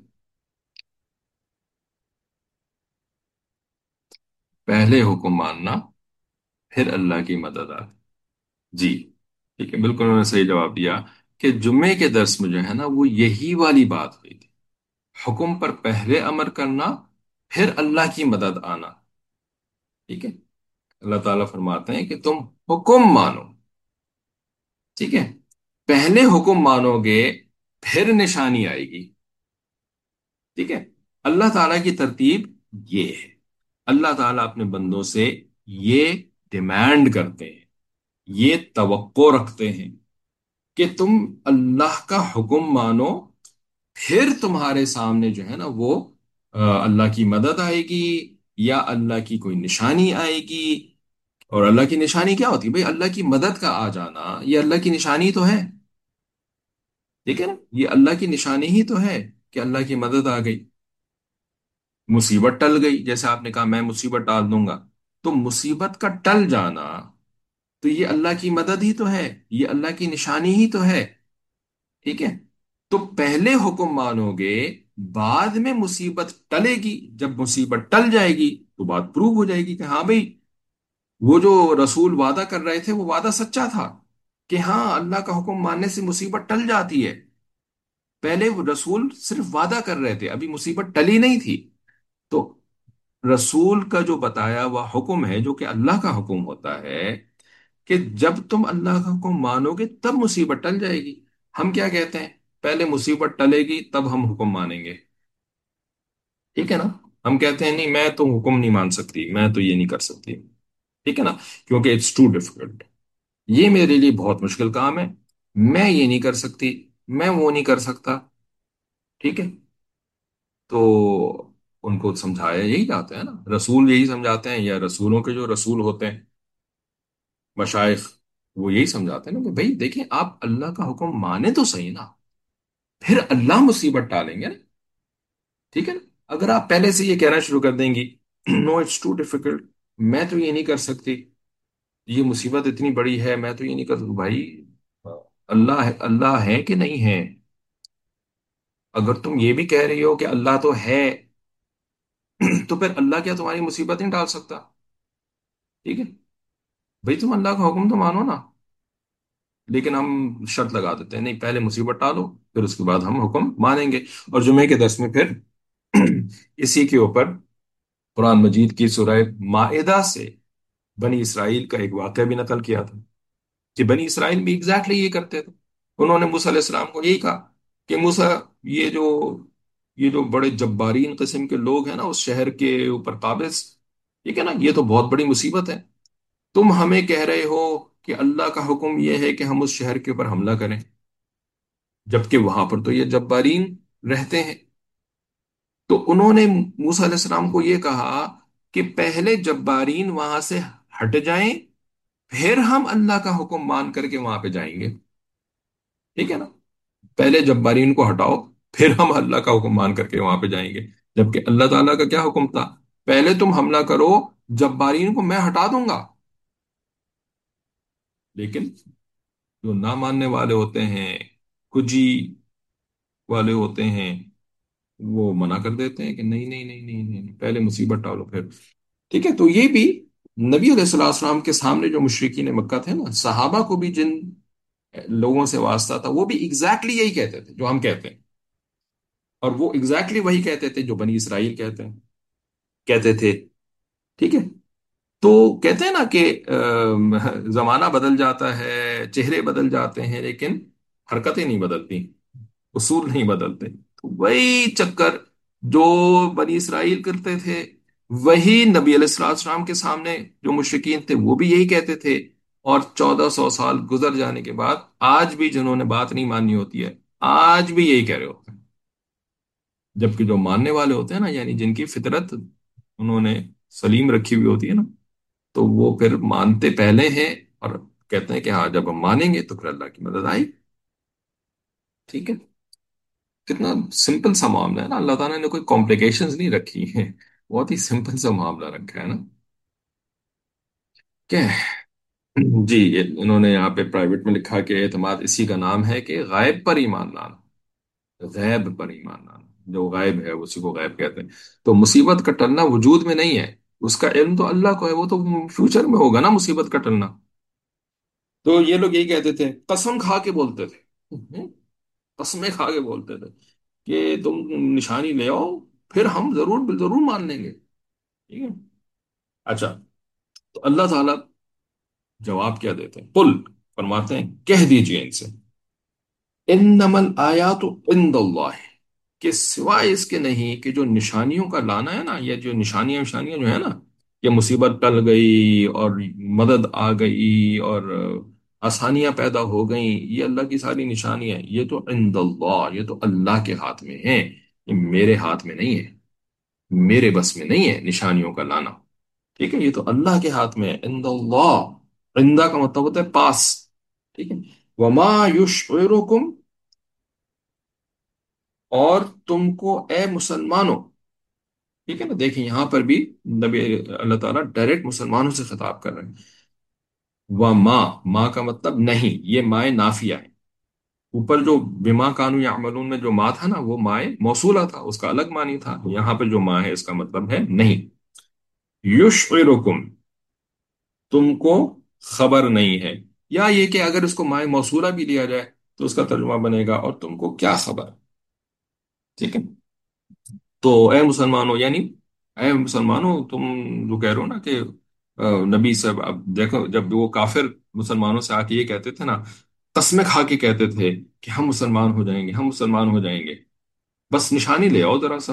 پہلے حکم ماننا، پھر اللہ کی مدد آ، جی ٹھیک ہے، بالکل انہوں نے صحیح جواب دیا کہ جمعے کے درس میں جو ہے نا وہ یہی والی بات ہوئی تھی، حکم پر پہلے امر کرنا، پھر اللہ کی مدد آنا، ٹھیک ہے، اللہ تعالیٰ فرماتے ہیں کہ تم حکم مانو، ٹھیک ہے، پہلے حکم مانو گے پھر نشانی آئے گی، ٹھیک ہے، اللہ تعالیٰ کی ترتیب یہ ہے، اللہ تعالیٰ اپنے بندوں سے یہ ڈیمانڈ کرتے ہیں، یہ توقع رکھتے ہیں کہ تم اللہ کا حکم مانو، پھر تمہارے سامنے جو ہے نا وہ اللہ کی مدد آئے گی، یا اللہ کی کوئی نشانی آئے گی۔ اور اللہ کی نشانی کیا ہوتی ہے بھئی؟ اللہ کی مدد کا آ جانا یہ اللہ کی نشانی تو ہے، ٹھیک ہے نا، یہ اللہ کی نشانی ہی تو ہے کہ اللہ کی مدد آ گئی، مصیبت ٹل گئی، جیسے آپ نے کہا میں مصیبت ٹال دوں گا، تو مصیبت کا ٹل جانا تو یہ اللہ کی مدد ہی تو ہے، یہ اللہ کی نشانی ہی تو ہے، ٹھیک ہے، تو پہلے حکم مانو گے، بعد میں مصیبت ٹلے گی، جب مصیبت ٹل جائے گی تو بات پروو ہو جائے گی کہ ہاں بھئی وہ جو رسول وعدہ کر رہے تھے وہ وعدہ سچا تھا، کہ ہاں اللہ کا حکم ماننے سے مصیبت ٹل جاتی ہے، پہلے وہ رسول صرف وعدہ کر رہے تھے، ابھی مصیبت ٹلی نہیں تھی، تو رسول کا جو بتایا وہ حکم ہے جو کہ اللہ کا حکم ہوتا ہے، کہ جب تم اللہ کا حکم مانو گے تب مصیبت ٹل جائے گی۔ ہم کیا کہتے ہیں؟ پہلے مصیبت ٹلے گی تب ہم حکم مانیں گے، ٹھیک ہے نا، ہم کہتے ہیں نہیں میں تو حکم نہیں مان سکتی، میں تو یہ نہیں کر سکتی، ٹھیک ہے نا، کیونکہ اٹس ٹو ڈیفیکلٹ، یہ میرے لیے بہت مشکل کام ہے، میں یہ نہیں کر سکتی، میں وہ نہیں کر سکتا، ٹھیک ہے، تو ان کو سمجھایا یہی جاتا ہے نا، رسول یہی سمجھاتے ہیں، یا رسولوں کے جو رسول ہوتے ہیں مشائخ، وہ یہی سمجھاتے ہیں نا کہ بھائی دیکھیں آپ اللہ کا حکم مانیں تو صحیح نا، پھر اللہ مصیبت ٹالیں گے نا، ٹھیک ہے نا، اگر آپ پہلے سے یہ کہنا شروع کر دیں گی نو اٹس ٹو ڈیفیکلٹ، میں تو یہ نہیں کر سکتی، یہ مصیبت اتنی بڑی ہے میں تو یہ نہیں کر سکتی، بھائی اللہ ہے کہ نہیں ہے؟ اگر تم یہ بھی کہہ رہی ہو کہ اللہ تو ہے تو پھر اللہ کیا تمہاری مصیبت نہیں ڈال سکتا؟ ٹھیک ہے، بھائی تم اللہ کا حکم تو مانو نا، لیکن ہم شرط لگا دیتے ہیں نہیں پہلے مصیبت ٹالو پھر اس کے بعد ہم حکم مانیں گے۔ اور جمعے کے درس میں پھر اسی کے اوپر قرآن مجید کی سورہ مائدہ سے بنی اسرائیل کا ایک واقعہ بھی نقل کیا تھا، کہ بنی اسرائیل بھی ایگزیکٹلی یہ کرتے تھے، انہوں نے موسیٰ علیہ السلام کو یہی کہا کہ موسیٰ، یہ جو یہ جو بڑے جبارین قسم کے لوگ ہیں نا اس شہر کے اوپر قابض، ٹھیک ہے نا، یہ تو بہت بڑی مصیبت ہے، تم ہمیں کہہ رہے ہو کہ اللہ کا حکم یہ ہے کہ ہم اس شہر کے اوپر حملہ کریں، جبکہ وہاں پر تو یہ جبارین رہتے ہیں، تو انہوں نے موسیٰ علیہ السلام کو یہ کہا کہ پہلے جبارین وہاں سے ہٹ جائیں، پھر ہم اللہ کا حکم مان کر کے وہاں پہ جائیں گے. ٹھیک ہے نا؟ پہلے جبارین کو ہٹاؤ، پھر ہم اللہ کا حکم مان کر کے وہاں پہ جائیں گے. جبکہ اللہ تعالیٰ کا کیا حکم تھا؟ پہلے تم حملہ کرو، جبارین کو میں ہٹا دوں گا. لیکن جو نہ ماننے والے ہوتے ہیں، کجی والے ہوتے ہیں، وہ منع کر دیتے ہیں کہ نہیں نہیں نہیں نہیں نہیں نہیں، پہلے مصیبت ٹالو پھر. ٹھیک ہے، تو یہ بھی نبی علیہ الصلوۃ والسلام کے سامنے جو مشرکین مکہ تھے نا، صحابہ کو بھی جن لوگوں سے واسطہ تھا، وہ بھی ایگزیکٹلی یہی کہتے تھے جو ہم کہتے ہیں. اور وہ ایگزیکٹلی وہی کہتے تھے جو بنی اسرائیل کہتے تھے. ٹھیک ہے. تو کہتے ہیں نا کہ زمانہ بدل جاتا ہے، چہرے بدل جاتے ہیں، لیکن حرکتیں نہیں بدلتی، اصول نہیں بدلتے. تو وہی چکر جو بنی اسرائیل کرتے تھے، وہی نبی علیہ السلام السلام کے سامنے جو مشرکین تھے وہ بھی یہی کہتے تھے. اور 1400 سال گزر جانے کے بعد آج بھی جنہوں نے بات نہیں ماننی ہوتی ہے، آج بھی یہی کہہ رہے ہوتے ہیں. جبکہ جو ماننے والے ہوتے ہیں نا، یعنی جن کی فطرت انہوں نے سلیم رکھی ہوئی ہوتی ہے نا، تو وہ پھر مانتے پہلے ہیں اور کہتے ہیں کہ ہاں جب ہم مانیں گے تو پھر اللہ کی مدد آئی. ٹھیک ہے. کتنا سمپل سا معاملہ ہے نا، اللہ تعالیٰ نے کوئی کمپلیکیشنز نہیں رکھی ہیں، بہت ہی سمپل سا معاملہ رکھا ہے نا. کیا ہے؟ جی، انہوں نے یہاں پہ پرائیویٹ میں لکھا کہ اعتماد اسی کا نام ہے کہ غائب پر ایمان لانا. غیب پر ایمان لانا، جو غائب ہے اسی کو غائب کہتے ہیں. تو مصیبت کا ٹلنا وجود میں نہیں ہے، اس کا علم تو اللہ کو ہے، وہ تو فیوچر میں ہوگا نا مصیبت کا ٹلنا. تو یہ لوگ یہی کہتے تھے، قسم کھا کے بولتے تھے، قسمیں کھا کے بولتے تھے کہ تم نشانی لے آؤ، پھر ہم ضرور ضرور مان لیں گے. ٹھیک ہے. اچھا، تو اللہ تعالیٰ جواب کیا دیتے ہیں؟ قل، فرماتے ہیں کہہ دیجئے ان سے، انما الآیات عند اللہ، کہ سوائے اس کے نہیں کہ جو نشانیوں کا لانا ہے نا، یہ جو نشانیاں نشانیاں جو ہے نا، یہ مصیبت ٹل گئی اور مدد آ گئی اور آسانیاں پیدا ہو گئیں، یہ اللہ کی ساری نشانیاں، یہ تو عند اللہ، یہ تو اللہ کے ہاتھ میں ہیں، یہ میرے ہاتھ میں نہیں ہے، میرے بس میں نہیں ہے نشانیوں کا لانا. ٹھیک ہے، یہ تو اللہ کے ہاتھ میں ہے. عند اللہ، عندہ کا مطلب ہوتا ہے پاس. ٹھیک ہے. وما یشعرکم، اور تم کو اے مسلمانوں. ٹھیک ہے نا، دیکھیں یہاں پر بھی نبی اللہ تعالیٰ ڈائریکٹ مسلمانوں سے خطاب کر رہے ہیں. وما، ماں کا مطلب نہیں، یہ مائے نافیہ ہے. اوپر جو بما کانوا یعملون میں جو ماں تھا نا، وہ مائے موصولہ تھا، اس کا الگ معنی تھا. یہاں پہ جو ماں ہے اس کا مطلب ہے نہیں. یشعرکم، تم کو خبر نہیں ہے، یا یہ کہ اگر اس کو مائے موصولہ بھی لیا جائے تو اس کا ترجمہ بنے گا اور تم کو کیا خبر. ٹھیک ہے. تو اے مسلمانوں، یعنی اے مسلمانوں تم جو کہہ رہے ہو نا کہ نبی صاحب، اب دیکھو جب وہ کافر مسلمانوں سے آ کے یہ کہتے تھے نا، قسمیں کھا کے کہتے تھے کہ ہم مسلمان ہو جائیں گے، ہم مسلمان ہو جائیں گے، بس نشانی لے آؤ ذرا سا.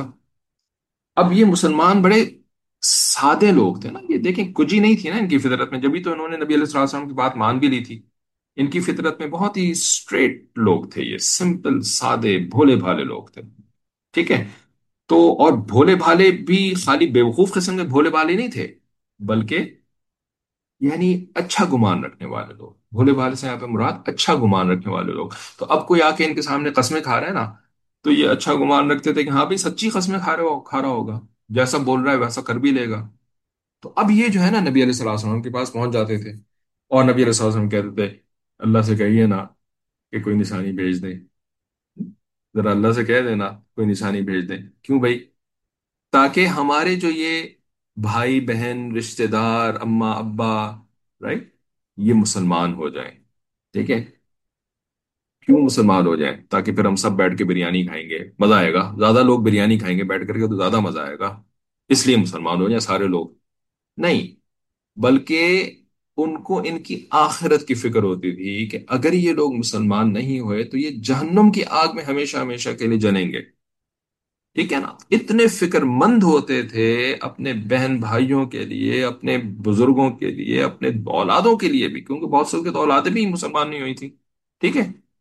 اب یہ مسلمان بڑے سادے لوگ تھے نا، یہ دیکھیں کجی نہیں تھی نا ان کی فطرت میں، جبھی تو انہوں نے نبی علیہ الصلوۃ والسلام کی بات مان بھی لی تھی. ان کی فطرت میں بہت ہی اسٹریٹ لوگ تھے، یہ سمپل سادے بھولے بھالے لوگ تھے. ٹھیک ہے. تو اور بھولے بھالے بھی خالی بیوقوف قسم کے بھولے بھالے نہیں تھے، بلکہ یعنی اچھا گمان رکھنے والے لوگ. بھولے بھالے سے یہاں پہ مراد اچھا گمان رکھنے والے لوگ. تو اب کوئی آ کے ان کے سامنے قسمیں کھا رہا ہے نا، تو یہ اچھا گمان رکھتے تھے کہ ہاں بھائی سچی قسمیں کھا رہا ہوگا، جیسا بول رہا ہے ویسا کر بھی لے گا. تو اب یہ جو ہے نا نبی علیہ الصلوۃ والسلام کے پاس پہنچ جاتے تھے، اور نبی علیہ الصلوۃ والسلام کہتے تھے اللہ سے کہیے نا کہ کوئی نشانی بھیج دیں، ذرا اللہ سے کہہ دینا کوئی نشانی بھیج دیں. کیوں بھائی؟ تاکہ ہمارے جو یہ بھائی بہن رشتہ دار اماں ابا، رائٹ، یہ مسلمان ہو جائیں. ٹھیک ہے. کیوں مسلمان ہو جائیں؟ تاکہ پھر ہم سب بیٹھ کے بریانی کھائیں گے، مزہ آئے گا، زیادہ لوگ بریانی کھائیں گے بیٹھ کر کے تو زیادہ مزہ آئے گا، اس لیے مسلمان ہو جائیں سارے لوگ. نہیں، بلکہ ان کو ان کی آخرت کی فکر ہوتی تھی کہ اگر یہ لوگ مسلمان نہیں ہوئے تو یہ جہنم کی آگ میں ہمیشہ ہمیشہ کے لیے جلیں گے. ٹھیک ہے نا. اتنے فکر مند ہوتے تھے اپنے بہن بھائیوں کے لیے، اپنے بزرگوں کے لیے، اپنے اولادوں کے لیے بھی، کیونکہ بہت سے تو اولادیں بھی مسلمان نہیں ہوئی تھی. ٹھیک ہے.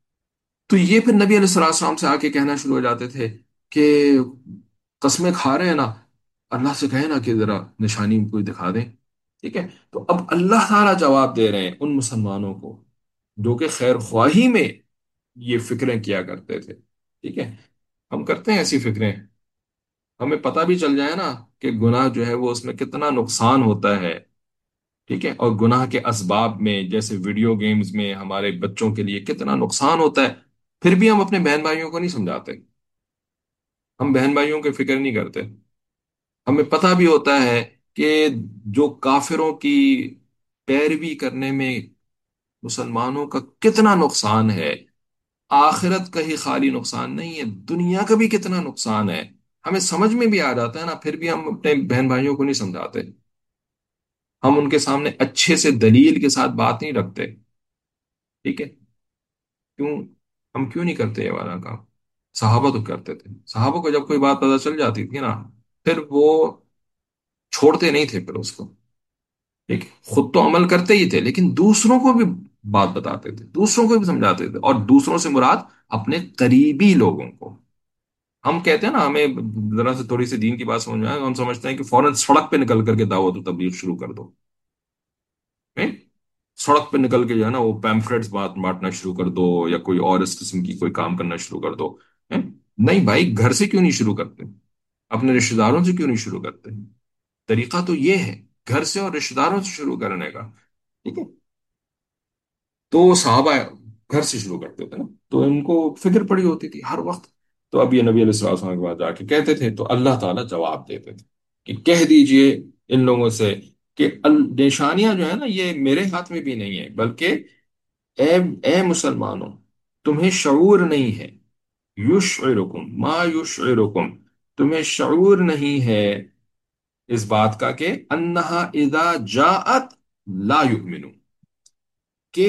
تو یہ پھر نبی علیہ الصلوۃ والسلام سے آ کے کہنا شروع ہو جاتے تھے کہ قسمیں کھا رہے ہیں نا، اللہ سے کہیں نا کہ ذرا نشانی کوئی دکھا دیں. ٹھیک ہے، تو اب اللہ تعالیٰ جواب دے رہے ہیں ان مسلمانوں کو جو کہ خیر خواہی میں یہ فکریں کیا کرتے تھے، ٹھیک ہے، ہم کرتے ہیں ایسی فکریں، ہمیں پتہ بھی چل جائے نا کہ گناہ جو ہے وہ اس میں کتنا نقصان ہوتا ہے، ٹھیک ہے، اور گناہ کے اسباب میں جیسے ویڈیو گیمز میں ہمارے بچوں کے لیے کتنا نقصان ہوتا ہے، پھر بھی ہم اپنے بہن بھائیوں کو نہیں سمجھاتے، ہم بہن بھائیوں کی فکر نہیں کرتے، ہمیں پتہ بھی ہوتا ہے کہ جو کافروں کی پیروی کرنے میں مسلمانوں کا کتنا نقصان ہے، آخرت کا ہی خالی نقصان نہیں ہے، دنیا کا بھی کتنا نقصان ہے، ہمیں سمجھ میں بھی آ جاتا ہے نا، پھر بھی ہم اپنے بہن بھائیوں کو نہیں سمجھاتے، ہم ان کے سامنے اچھے سے دلیل کے ساتھ بات نہیں رکھتے، ٹھیک ہے، کیوں؟ ہم کیوں نہیں کرتے یہ والا کام؟ صحابہ تو کرتے تھے، صحابہ کو جب کوئی بات پتہ چل جاتی تھی نا، پھر وہ چھوڑتے نہیں تھے پھر اس کو، ٹھیک ہے، خود تو عمل کرتے ہی تھے لیکن دوسروں کو بھی بات بتاتے تھے، دوسروں کو بھی سمجھاتے تھے، اور دوسروں سے مراد اپنے قریبی لوگوں کو، ہم کہتے ہیں نا ہمیں ذرا سے تھوڑی سی دین کی بات سمجھ میں آئے ہم سمجھتے ہیں کہ فوراً سڑک پہ نکل کر کے دعوت و تبلیغ شروع کر دو، ہیں؟ سڑک پہ نکل کے جو ہے نا وہ پیمفلیٹس بانٹنا شروع کر دو، یا کوئی اور اس قسم کی کوئی کام کرنا شروع کر دو، ہیں؟ نہیں بھائی، گھر سے کیوں نہیں شروع کرتے؟ اپنے رشتے داروں سے کیوں نہیں شروع کرتے؟ طریقہ تو یہ ہے، گھر سے اور رشتے داروں سے شروع کرنے کا، ٹھیک ہے، تو صحابہ گھر سے شروع کرتے تھے نا، تو ان کو فکر پڑی ہوتی تھی ہر وقت، تو اب یہ نبی علیہ الصلوۃ والسلام کے بعد جا کے کہتے تھے تو اللہ تعالیٰ جواب دیتے تھے کہ کہہ دیجئے ان لوگوں سے کہ نشانیاں جو ہے نا یہ میرے ہاتھ میں بھی نہیں ہے، بلکہ اے اے مسلمانوں، تمہیں شعور نہیں ہے، یشعرکم ما یشعرکم، تمہیں شعور نہیں ہے اس بات کا کہ انہا اذا جاءت لا یؤمنون، کہ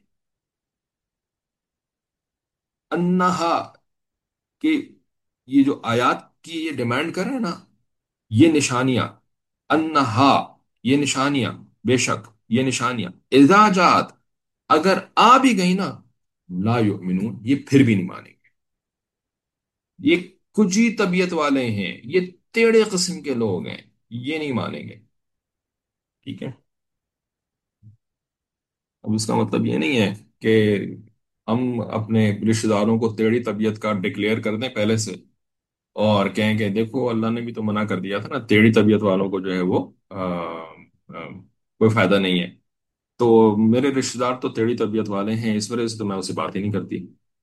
انہا، کہ یہ جو آیات کی یہ ڈیمانڈ کر رہے ہیں نا، یہ نشانیاں، انہا، یہ نشانیاں، بے شک یہ نشانیاں، اذا جات، اگر آ بھی گئی نا، لا یؤمنون، یہ پھر بھی نہیں مانیں گے، یہ کجی طبیعت والے ہیں، یہ ٹیڑے قسم کے لوگ ہیں، یہ نہیں مانیں گے، ٹھیک ہے، اب اس کا مطلب یہ نہیں ہے کہ ہم اپنے رشتے داروں کو ٹیڑی طبیعت کا ڈکلیئر کر دیں پہلے سے، اور کہیں کہ دیکھو اللہ نے بھی تو منع کر دیا تھا نا، ٹیڑھی طبیعت والوں کو جو ہے وہ کوئی فائدہ نہیں ہے، تو میرے رشتے دار تو ٹیڑھی طبیعت والے ہیں اس وجہ سے تو میں اسے بات ہی نہیں کرتی،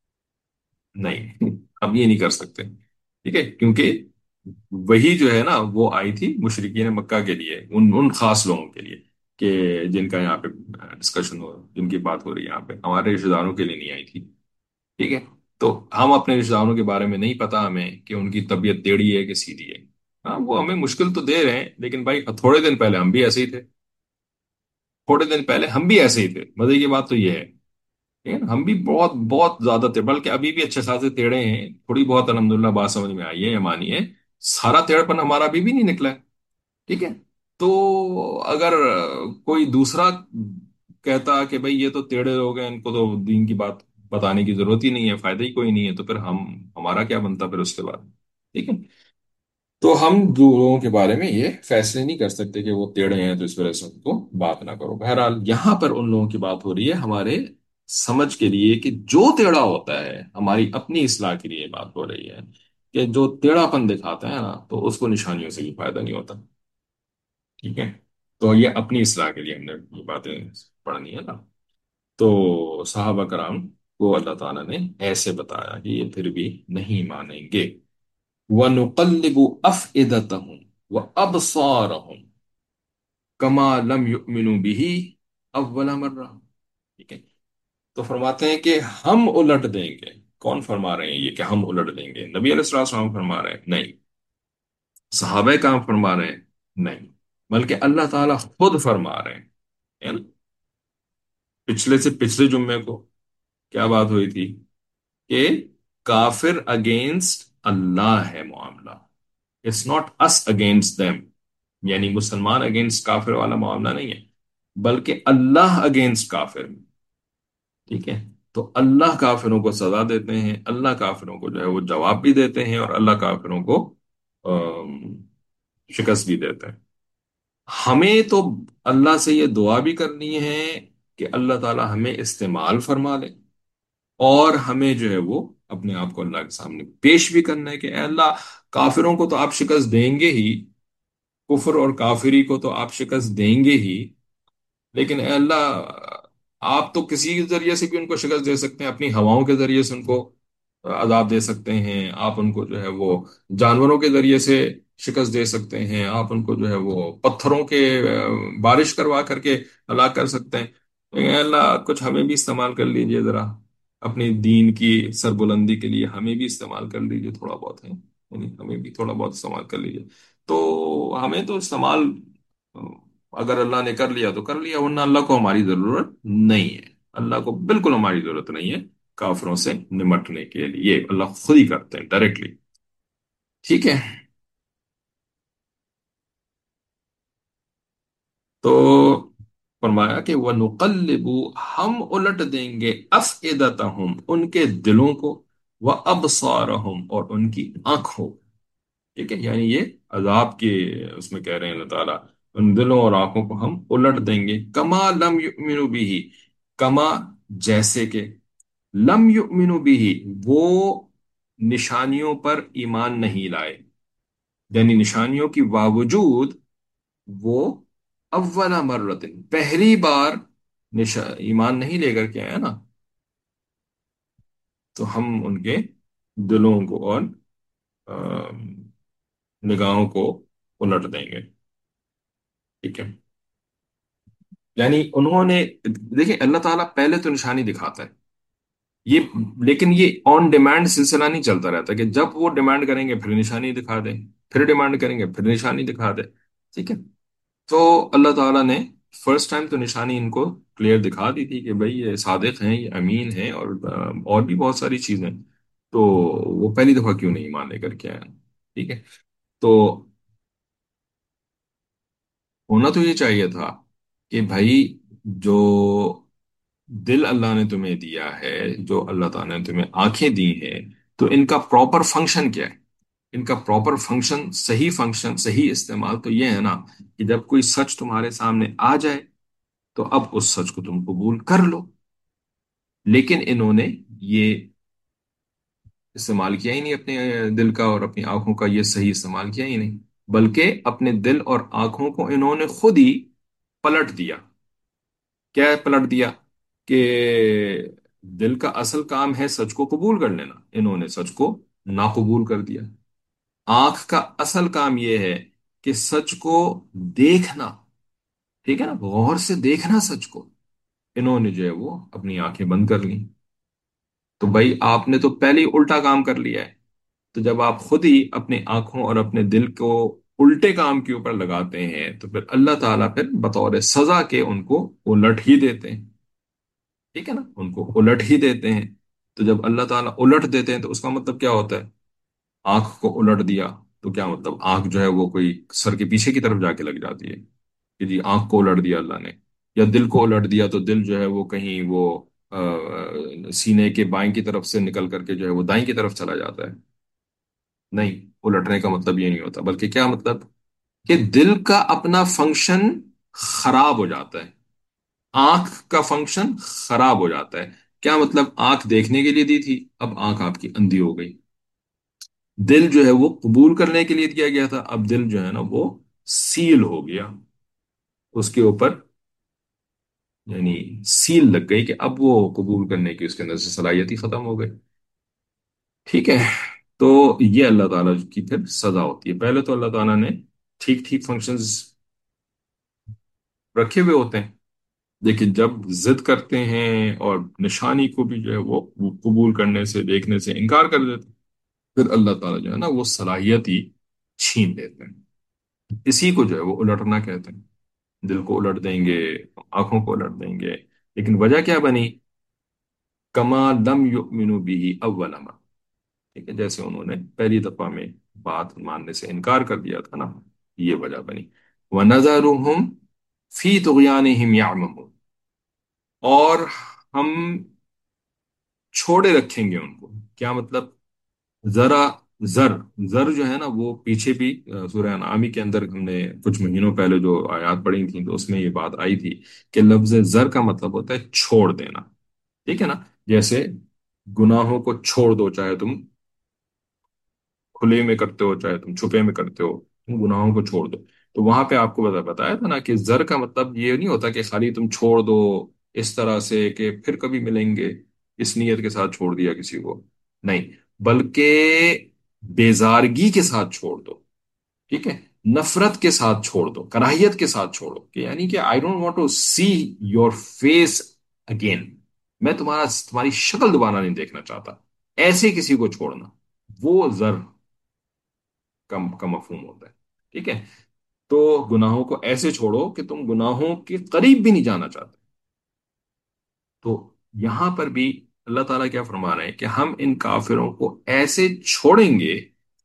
نہیں، اب یہ نہیں کر سکتے، ٹھیک ہے، کیونکہ وہی جو ہے نا وہ آئی تھی مشرکین مکہ کے لیے، ان خاص لوگوں کے لیے کہ جن کا یہاں پہ ڈسکشن ہو، جن کی بات ہو رہی ہے یہاں پہ، ہمارے رشتے داروں کے لیے نہیں آئی تھی، ٹھیک ہے، تو ہم اپنے رشتے داروں کے بارے میں نہیں پتا ہمیں کہ ان کی طبیعت ٹیڑھی ہے کہ سیدھی ہے، ہاں وہ ہمیں مشکل تو دے رہے ہیں لیکن بھائی تھوڑے دن پہلے ہم بھی ایسے ہی تھے، تھوڑے دن پہلے ہم بھی ایسے ہی تھے، مزے کی بات تو یہ ہے، ٹھیک ہے نا؟ ہم بھی بہت بہت زیادہ تھے، بلکہ ابھی بھی اچھے خاصے ٹیڑھے ہیں، تھوڑی بہت الحمدللہ بات سمجھ میں آئی ہے یا مانی ہے، سارا ٹیڑھپن ہمارا ابھی بھی نہیں نکلا ہے، ٹھیک ہے، تو اگر کوئی دوسرا کہتا کہ بھئی یہ تو ٹیڑھے لوگ ہیں ان کو تو دین کی بات بتانے کی ضرورت ہی نہیں ہے، فائدہ ہی کوئی نہیں ہے، تو پھر ہمارا کیا بنتا پھر اس کے بعد، ٹھیک ہے، تو ہم دو لوگوں کے بارے میں یہ فیصلے نہیں کر سکتے کہ وہ ٹیڑھے ہیں تو اس وجہ سے ان کو بات نہ کرو، بہرحال یہاں پر ان لوگوں کی بات ہو رہی ہے ہمارے سمجھ کے لیے کہ جو ٹیڑھا ہوتا ہے ہماری اپنی اصلاح کے لیے بات ہو رہی ہے، کہ جو ٹیڑھا پن دکھاتا ہے نا تو اس کو نشانیوں سے بھی فائدہ نہیں ہوتا، ٹھیک ہے، تو یہ اپنی اصلاح کے لیے ہم نے یہ باتیں پڑھنی ہے نا، تو صحابہ کرام کو اللہ تعالیٰ نے ایسے بتایا کہ یہ پھر بھی نہیں مانیں گے، وَنُقَلِّبُ أَفْئِدَتَهُمْ وَأَبْصَارَهُمْ كَمَا لَمْ يُؤْمِنُوا بِهِ أَوَّلَ مَرَّةٍ، ٹھیک ہے، تو فرماتے ہیں کہ ہم الٹ دیں گے، کون فرما رہے ہیں یہ کہ ہم الٹ دیں گے؟ نبی علیہ السلام والسلام فرما رہے ہیں نہیں، صحابہ کام فرما رہے ہیں نہیں، بلکہ اللہ تعالیٰ خود فرما رہے ہیں، ہے نا؟ پچھلے سے پچھلے جمعے کو کیا بات ہوئی تھی کہ کافر اگینسٹ اللہ ہے معاملہ، it's not us against them، یعنی مسلمان اگینسٹ کافر والا معاملہ نہیں ہے، بلکہ اللہ اگینسٹ کافر، ٹھیک ہے، تو اللہ کافروں کو سزا دیتے ہیں، اللہ کافروں کو جو ہے وہ جواب بھی دیتے ہیں، اور اللہ کافروں کو آم، شکست بھی دیتے ہیں، ہمیں تو اللہ سے یہ دعا بھی کرنی ہے کہ اللہ تعالی ہمیں استعمال فرما لے، اور ہمیں جو ہے وہ اپنے آپ کو اللہ کے سامنے پیش بھی کرنا ہے کہ اے اللہ، کافروں کو تو آپ شکست دیں گے ہی، کفر اور کافری کو تو آپ شکست دیں گے ہی، لیکن اے اللہ، آپ تو کسی ذریعے سے بھی ان کو شکست دے سکتے ہیں، اپنی ہواؤں کے ذریعے سے ان کو عذاب دے سکتے ہیں، آپ ان کو جو ہے وہ جانوروں کے ذریعے سے شکست دے سکتے ہیں، آپ ان کو جو ہے وہ پتھروں کے بارش کروا کر کے ہلاک کر سکتے ہیں۔ لیکن اے اللہ، کچھ ہمیں بھی استعمال کر لیجئے ذرا، اپنی دین کی سربلندی کے لیے ہمیں بھی استعمال کر لیجئے، تھوڑا بہت ہے یعنی ہمیں بھی تھوڑا بہت استعمال کر لیجئے۔ تو ہمیں تو استعمال اگر اللہ نے کر لیا تو کر لیا، ورنہ اللہ کو ہماری ضرورت نہیں ہے، اللہ کو بالکل ہماری ضرورت نہیں ہے کافروں سے نمٹنے کے لیے، اللہ خود ہی کرتے ہیں ڈائریکٹلی۔ ٹھیک ہے، تو فرمایا کہ وہ نقلبو، ہم الٹ دیں گے افئدتہم، ان کے دلوں کو، وہ ابصارہم، اور ان کی آنکھوں۔ ٹھیک ہے، یعنی یہ عذاب کے اس میں کہہ رہے ہیں اللہ تعالیٰ، ان دلوں اور آنکھوں کو ہم الٹ دیں گے، کما لم یؤمنوا بھی، کما جیسے کہ، لم یؤمنوا بھی، وہ نشانیوں پر ایمان نہیں لائے، یعنی نشانیوں کی باوجود وہ اول مرتن پہلی بار ایمان نہیں لے کر کے آیا نا، تو ہم ان کے دلوں کو اور نگاہوں کو الٹ دیں گے۔ ٹھیک ہے، یعنی انہوں نے، دیکھیں اللہ تعالیٰ پہلے تو نشانی دکھاتا ہے یہ، لیکن یہ آن ڈیمانڈ سلسلہ نہیں چلتا رہتا کہ جب وہ ڈیمانڈ کریں گے پھر نشانی دکھا دیں، پھر ڈیمانڈ کریں گے پھر نشانی دکھا دیں۔ ٹھیک ہے، تو اللہ تعالیٰ نے فرسٹ ٹائم تو نشانی ان کو کلیئر دکھا دی تھی کہ بھئی یہ صادق ہیں، یہ امین ہیں، اور بھی بہت ساری چیزیں، تو وہ پہلی دفعہ کیوں نہیں مان لے کر کے آیا؟ ٹھیک ہے، تو ہونا تو یہ چاہیے تھا کہ بھائی، جو دل اللہ نے تمہیں دیا ہے، جو اللہ تعالیٰ نے تمہیں آنکھیں دی ہیں، تو ان کا پراپر فنکشن کیا ہے؟ ان کا پراپر فنکشن صحیح استعمال تو یہ ہے نا کہ جب کوئی سچ تمہارے سامنے آ جائے تو اب اس سچ کو تم قبول کر لو، لیکن انہوں نے یہ استعمال کیا ہی نہیں، اپنے دل کا اور اپنی آنکھوں کا یہ صحیح استعمال کیا ہی نہیں، بلکہ اپنے دل اور آنکھوں کو انہوں نے خود ہی پلٹ دیا۔ کیا پلٹ دیا؟ کہ دل کا اصل کام ہے سچ کو قبول کر لینا، انہوں نے سچ کو ناقبول کر دیا۔ آنکھ کا اصل کام یہ ہے کہ سچ کو دیکھنا، ٹھیک ہے نا، غور سے دیکھنا سچ کو، انہوں نے جو ہے وہ اپنی آنکھیں بند کر لی۔ تو بھائی آپ نے تو پہلے ہی الٹا کام کر لیا ہے، تو جب آپ خود ہی اپنے آنکھوں اور اپنے دل کو الٹے کام کے اوپر لگاتے ہیں تو پھر اللہ تعالیٰ پھر بطور سزا کے ان کو الٹ ہی دیتے ہیں۔ ٹھیک ہے نا، ان کو الٹ ہی دیتے ہیں۔ تو جب اللہ تعالیٰ الٹ دیتے ہیں تو اس کا مطلب کیا ہوتا ہے؟ آنکھ کو الٹ دیا تو کیا مطلب؟ آنکھ جو ہے وہ کوئی سر کے پیچھے کی طرف جا کے لگ جاتی ہے کہ جی آنکھ کو الٹ دیا اللہ نے، یا دل کو الٹ دیا تو دل جو ہے وہ کہیں وہ سینے کے بائیں کی طرف سے نکل کر کے جو ہے وہ دائیں کی طرف چلا جاتا ہے؟ نہیں، الٹنے کا مطلب یہ نہیں ہوتا، بلکہ کیا مطلب؟ کہ دل کا اپنا فنکشن خراب ہو جاتا ہے، آنکھ کا فنکشن خراب ہو جاتا ہے۔ کیا مطلب؟ آنکھ دیکھنے کے لیے دی تھی، اب آنکھ آپ کی اندھی ہو گئی۔ دل جو ہے وہ قبول کرنے کے لیے دیا گیا تھا، اب دل جو ہے نا وہ سیل ہو گیا، اس کے اوپر یعنی سیل لگ گئی کہ اب وہ قبول کرنے کی اس کے اندر سے صلاحیت ہی ختم ہو گئی۔ ٹھیک ہے، تو یہ اللہ تعالیٰ کی پھر سزا ہوتی ہے۔ پہلے تو اللہ تعالیٰ نے ٹھیک ٹھیک فنکشنز رکھے ہوئے ہوتے ہیں، لیکن جب ضد کرتے ہیں اور نشانی کو بھی جو ہے وہ قبول کرنے سے، دیکھنے سے انکار کر دیتے ہیں، پھر اللہ تعالیٰ جو ہے نا وہ صلاحیت ہی چھین لیتے ہیں۔ اسی کو جو ہے وہ الٹنا کہتے ہیں، دل کو الٹ دیں گے، آنکھوں کو الٹ دیں گے، لیکن وجہ کیا بنی؟ کما لم یؤمنوا به اول مرہ، ٹھیک ہے، جیسے انہوں نے پہلی دفعہ میں بات ماننے سے انکار کر دیا تھا نا، یہ وجہ بنی۔ وَنَذَرُهُمْ فِي طُغْيَانِهِمْ يَعْمَهُونَ، اور ہم چھوڑے رکھیں گے ان کو۔ کیا مطلب؟ ذرا زر زر جو ہے نا وہ پیچھے بھی سورہ انعام کے اندر ہم نے کچھ مہینوں پہلے جو آیات پڑھی تھیں تو اس میں یہ بات آئی تھی کہ لفظ زر کا مطلب ہوتا ہے چھوڑ دینا، ٹھیک ہے نا؟ جیسے گناہوں کو چھوڑ دو، چاہے تم کھلے میں کرتے ہو چاہے تم چھپے میں کرتے ہو، تم گناہوں کو چھوڑ دو۔ تو وہاں پہ آپ کو بتایا تھا نا کہ زر کا مطلب یہ نہیں ہوتا کہ خالی تم چھوڑ دو اس طرح سے کہ پھر کبھی ملیں گے، اس نیت کے ساتھ چھوڑ دیا کسی کو، نہیں، بلکہ بیزارگی کے ساتھ چھوڑ دو، ٹھیک ہے؟ نفرت کے ساتھ چھوڑ دو، کراہیت کے ساتھ چھوڑو، کہ یعنی کہ I don't want to see your face again, میں تمہاری شکل دوبارہ نہیں دیکھنا چاہتا، ایسے کسی کو چھوڑنا، وہ زر کا مفہوم ہوتا ہے، ٹھیک ہے؟ تو گناہوں کو ایسے چھوڑو کہ تم گناہوں کے قریب بھی نہیں جانا چاہتے۔ تو یہاں پر بھی اللہ تعالیٰ کیا فرما رہے ہیں کہ ہم ان کافروں کو ایسے چھوڑیں گے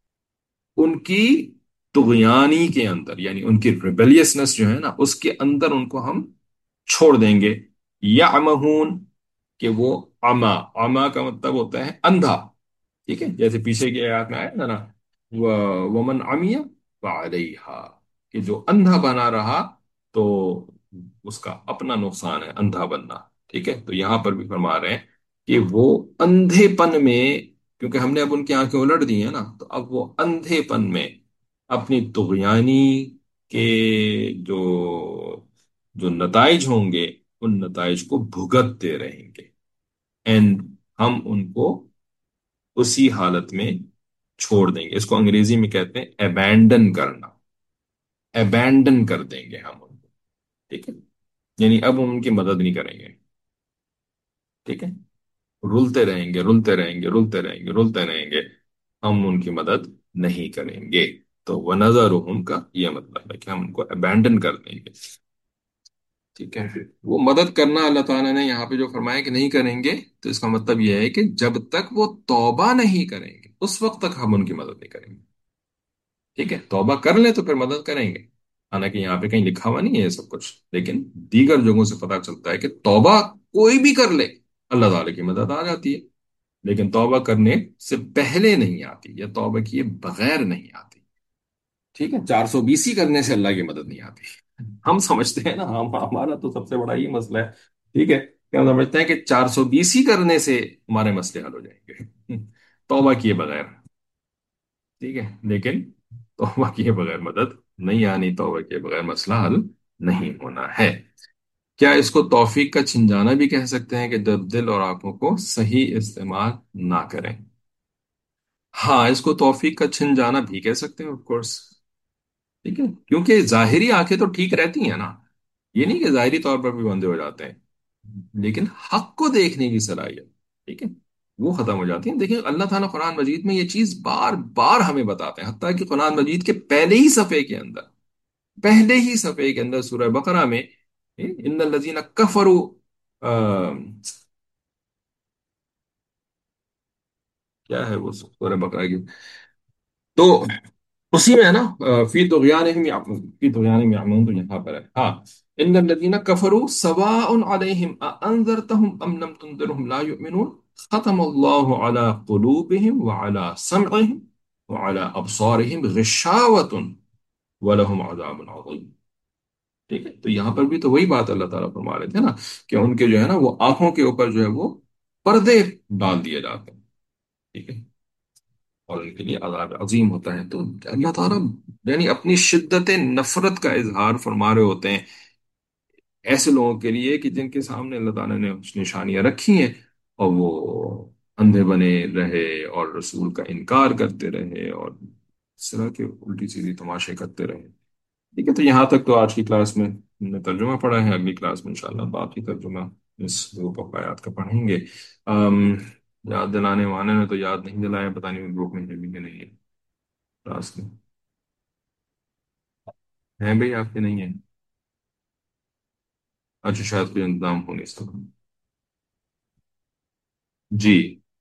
ان کی طغیانی کے اندر، یعنی ان کی ریبیلیسنس جو ہے نا اس کے اندر ان کو ہم چھوڑ دیں گے، یا کہ وہ اما، اما کا مطلب ہوتا ہے اندھا، ٹھیک ہے؟ جیسے پیچھے کی آیات میں آیا نا، ومن عمی فعلیہا، کہ جو اندھا بنا رہا تو اس کا اپنا نقصان ہے اندھا بننا، ٹھیک ہے؟ تو یہاں پر بھی فرما رہے ہیں کہ وہ اندھے پن میں، کیونکہ ہم نے اب ان کی آنکھیں الٹ دی ہیں نا، تو اب وہ اندھے پن میں اپنی طغیانی کے جو جو نتائج ہوں گے ان نتائج کو بھگتتے رہیں گے، اینڈ ہم ان کو اسی حالت میں چھوڑ دیں گے۔ اس کو انگریزی میں کہتے ہیں ابینڈن کرنا، ابینڈن کر دیں گے ہم ان کو، ٹھیک ہے؟ یعنی اب ہم ان کی مدد نہیں کریں گے، ٹھیک ہے؟ رلتے رہیں گے، رلتے رہیں گے، رلتے رہیں گے، رلتے رہیں گے، ہم ان کی مدد نہیں کریں گے۔ تو وَنَذَرُهُمْ کا یہ مطلب ہے کہ ہم ان کو ابینڈن کر دیں گے، ٹھیک ہے؟ وہ مدد کرنا اللہ تعالیٰ نے یہاں پہ جو فرمایا کہ نہیں کریں گے، تو اس کا مطلب یہ ہے کہ جب تک وہ توبہ نہیں کریں گے اس وقت تک ہم ان کی مدد نہیں کریں گے، ٹھیک ہے؟ توبہ کر لیں تو پھر مدد کریں گے، حالانکہ یہاں پہ کہیں لکھا ہوا نہیں ہے یہ سب کچھ، لیکن دیگر جگہوں سے پتہ چلتا ہے کہ توبہ کوئی بھی کر لے اللہ تعالی کی مدد آ جاتی ہے، لیکن توبہ کرنے سے پہلے نہیں آتی یا توبہ کیے بغیر نہیں آتی، ٹھیک ہے؟ 420 کرنے سے اللہ کی مدد نہیں آتی۔ ہم سمجھتے ہیں نا، ہمارا تو سب سے بڑا یہ مسئلہ ہے، ٹھیک ہے، کہ ہم سمجھتے ہیں کہ 420 کرنے سے ہمارے مسئلے حل ہو جائیں گے توبہ کیے بغیر، ٹھیک ہے؟ لیکن توبہ کیے بغیر مدد نہیں آنی، توبہ کیے بغیر مسئلہ حل نہیں ہونا ہے۔ کیا اس کو توفیق کا چھن جانا بھی کہہ سکتے ہیں کہ جب دل اور آنکھوں کو صحیح استعمال نہ کریں؟ ہاں، اس کو توفیق کا چھن جانا بھی کہہ سکتے ہیں، آف کورس، ٹھیک ہے، کیونکہ ظاہری آنکھیں تو ٹھیک رہتی ہیں نا، یہ نہیں کہ ظاہری طور پر بھی بندے ہو جاتے ہیں، لیکن حق کو دیکھنے کی صلاحیت، ٹھیک ہے، وہ ختم ہو جاتی ہے۔ دیکھیں اللہ تعالیٰ قرآن مجید میں یہ چیز بار بار ہمیں بتاتے ہیں، حتیٰ کہ قرآن مجید کے پہلے ہی صفحے کے اندر، پہلے ہی صفحے کے اندر سورہ بقرہ میں ان الذین کفروا، کیا ہے وہ سورہ بقرہ کی، تو اسی میں ہے نا، فی طغیانہم یعمہون، فی طغیانہم یعمہون، تو یہاں پر ہے ہاں، ان الذین کفروا سواء علیہم اانذرتهم ام لم تنذرهم لا یؤمنون ختم اللہ علی قلوبہم وعلی سمعہم وعلی ابصارہم غشاوۃ ولہم عذاب عظیم، ٹھیک ہے؟ تو یہاں پر بھی تو وہی بات اللہ تعالیٰ فرما رہے تھے نا کہ ان کے جو ہے نا وہ آنکھوں کے اوپر جو ہے وہ پردے ڈال دیے جاتے ہیں، ٹھیک ہے، اور ان کے لیے عذاب عظیم ہوتا ہے۔ تو اللہ تعالیٰ یعنی اپنی شدت نفرت کا اظہار فرما رہے ہوتے ہیں ایسے لوگوں کے لیے کہ جن کے سامنے اللہ تعالیٰ نے کچھ نشانیاں رکھی ہیں اور وہ اندھے بنے رہے اور رسول کا انکار کرتے رہے اور اس طرح کے الٹی سیدھی تماشے کرتے رہے، ٹھیک ہے؟ تو یہاں تک تو آج کی کلاس میں ہم نے ترجمہ پڑھا ہے، اگلی کلاس میں انشاءاللہ باقی ترجمہ اس گروپ آف آیات کا پڑھیں گے۔ آم، یاد دلانے والے نے تو یاد نہیں دلایا، پتہ نہیں گروپ میں ہے بھی کہ نہیں ہے کلاس میں، ہیں بھائی آپ کے نہیں ہیں؟ اچھا شاید کوئی انتظام ہو نہیں سکتا، جی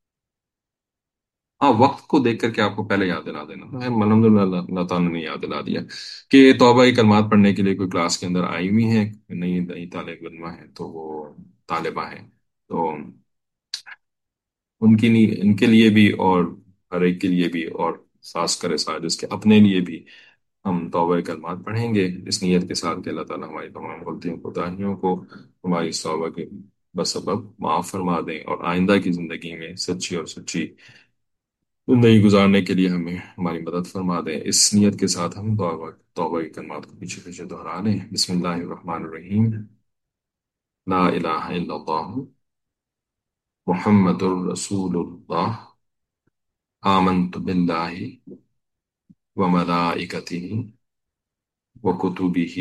ہاں، وقت کو دیکھ کر کے آپ کو پہلے یاد دلا دینا تھا، الحمد للہ اللہ تعالیٰ نے یاد دلا دیا کہ توبہ کلمات پڑھنے کے لیے کوئی کلاس کے اندر آئی ہوئی ہیں، نئی نئی طالب علمہ ہیں تو وہ طالبہ ہیں، تو ان کے لیے بھی اور ہر ایک کے لیے بھی، اور خاص کرے ساتھ اس کے اپنے لیے بھی ہم توبہ کلمات پڑھیں گے اس نیت کے ساتھ کہ اللہ تعالیٰ ہماری تمام غلطیوں کوتاہیوں کو ہماری توبہ کے بسبب معاف فرما دیں، اور آئندہ کی زندگی میں سچی اور سچی زندگی گزارنے کے لیے ہمیں ہماری مدد فرما دیں۔ اس نیت کے ساتھ ہم توبہ کی کلمات کو پیچھے پیچھے دہرا لیں۔ بسم اللہ الرحمن الرحیم۔ لا الہ الا اللہ محمد الرسول اللہ، آمنت باللہ وملائکتہ وکتبہ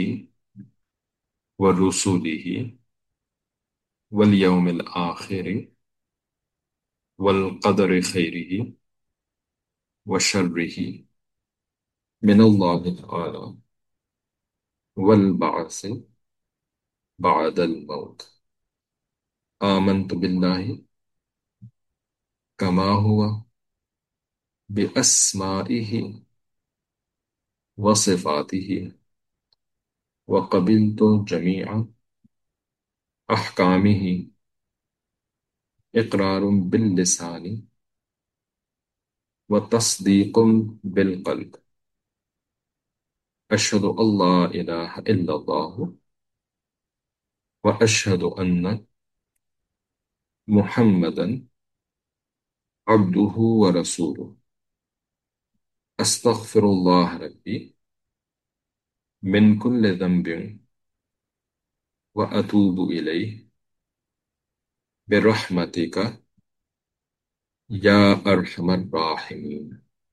ورسلہ والیوم الآخر والقدر خیرہ وشرہ من اللہ تعالی والبعث بعد الموت۔ آمنت باللہ کما ہوا بأسمائہ وصفاتہ، وقبلت جمیع احکامہ اقرار باللسان وتصدیق بالقلب۔ اشہد اللہ الہ الا اللہ واشہد ان محمدا عبدہ ورسولہ۔ استغفر اللہ ربی من کل ذنب واتوب الیہ برحمتک یا ارحم الراحمین۔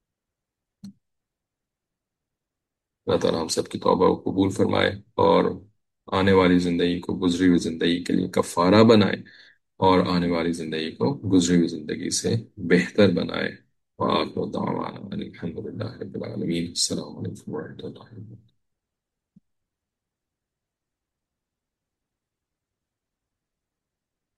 اللہ تعالیٰ ہم سب کی توبہ کو قبول فرمائے، اور آنے والی زندگی کو گزری ہوئی زندگی کے لیے کفارہ بنائے، اور آنے والی زندگی کو گزری ہوئی زندگی سے بہتر بنائے۔ وآخر دعوانا ان الحمد للہ رب العالمین۔ السلام علیکم ورحمۃ اللہ وبرکاتہ۔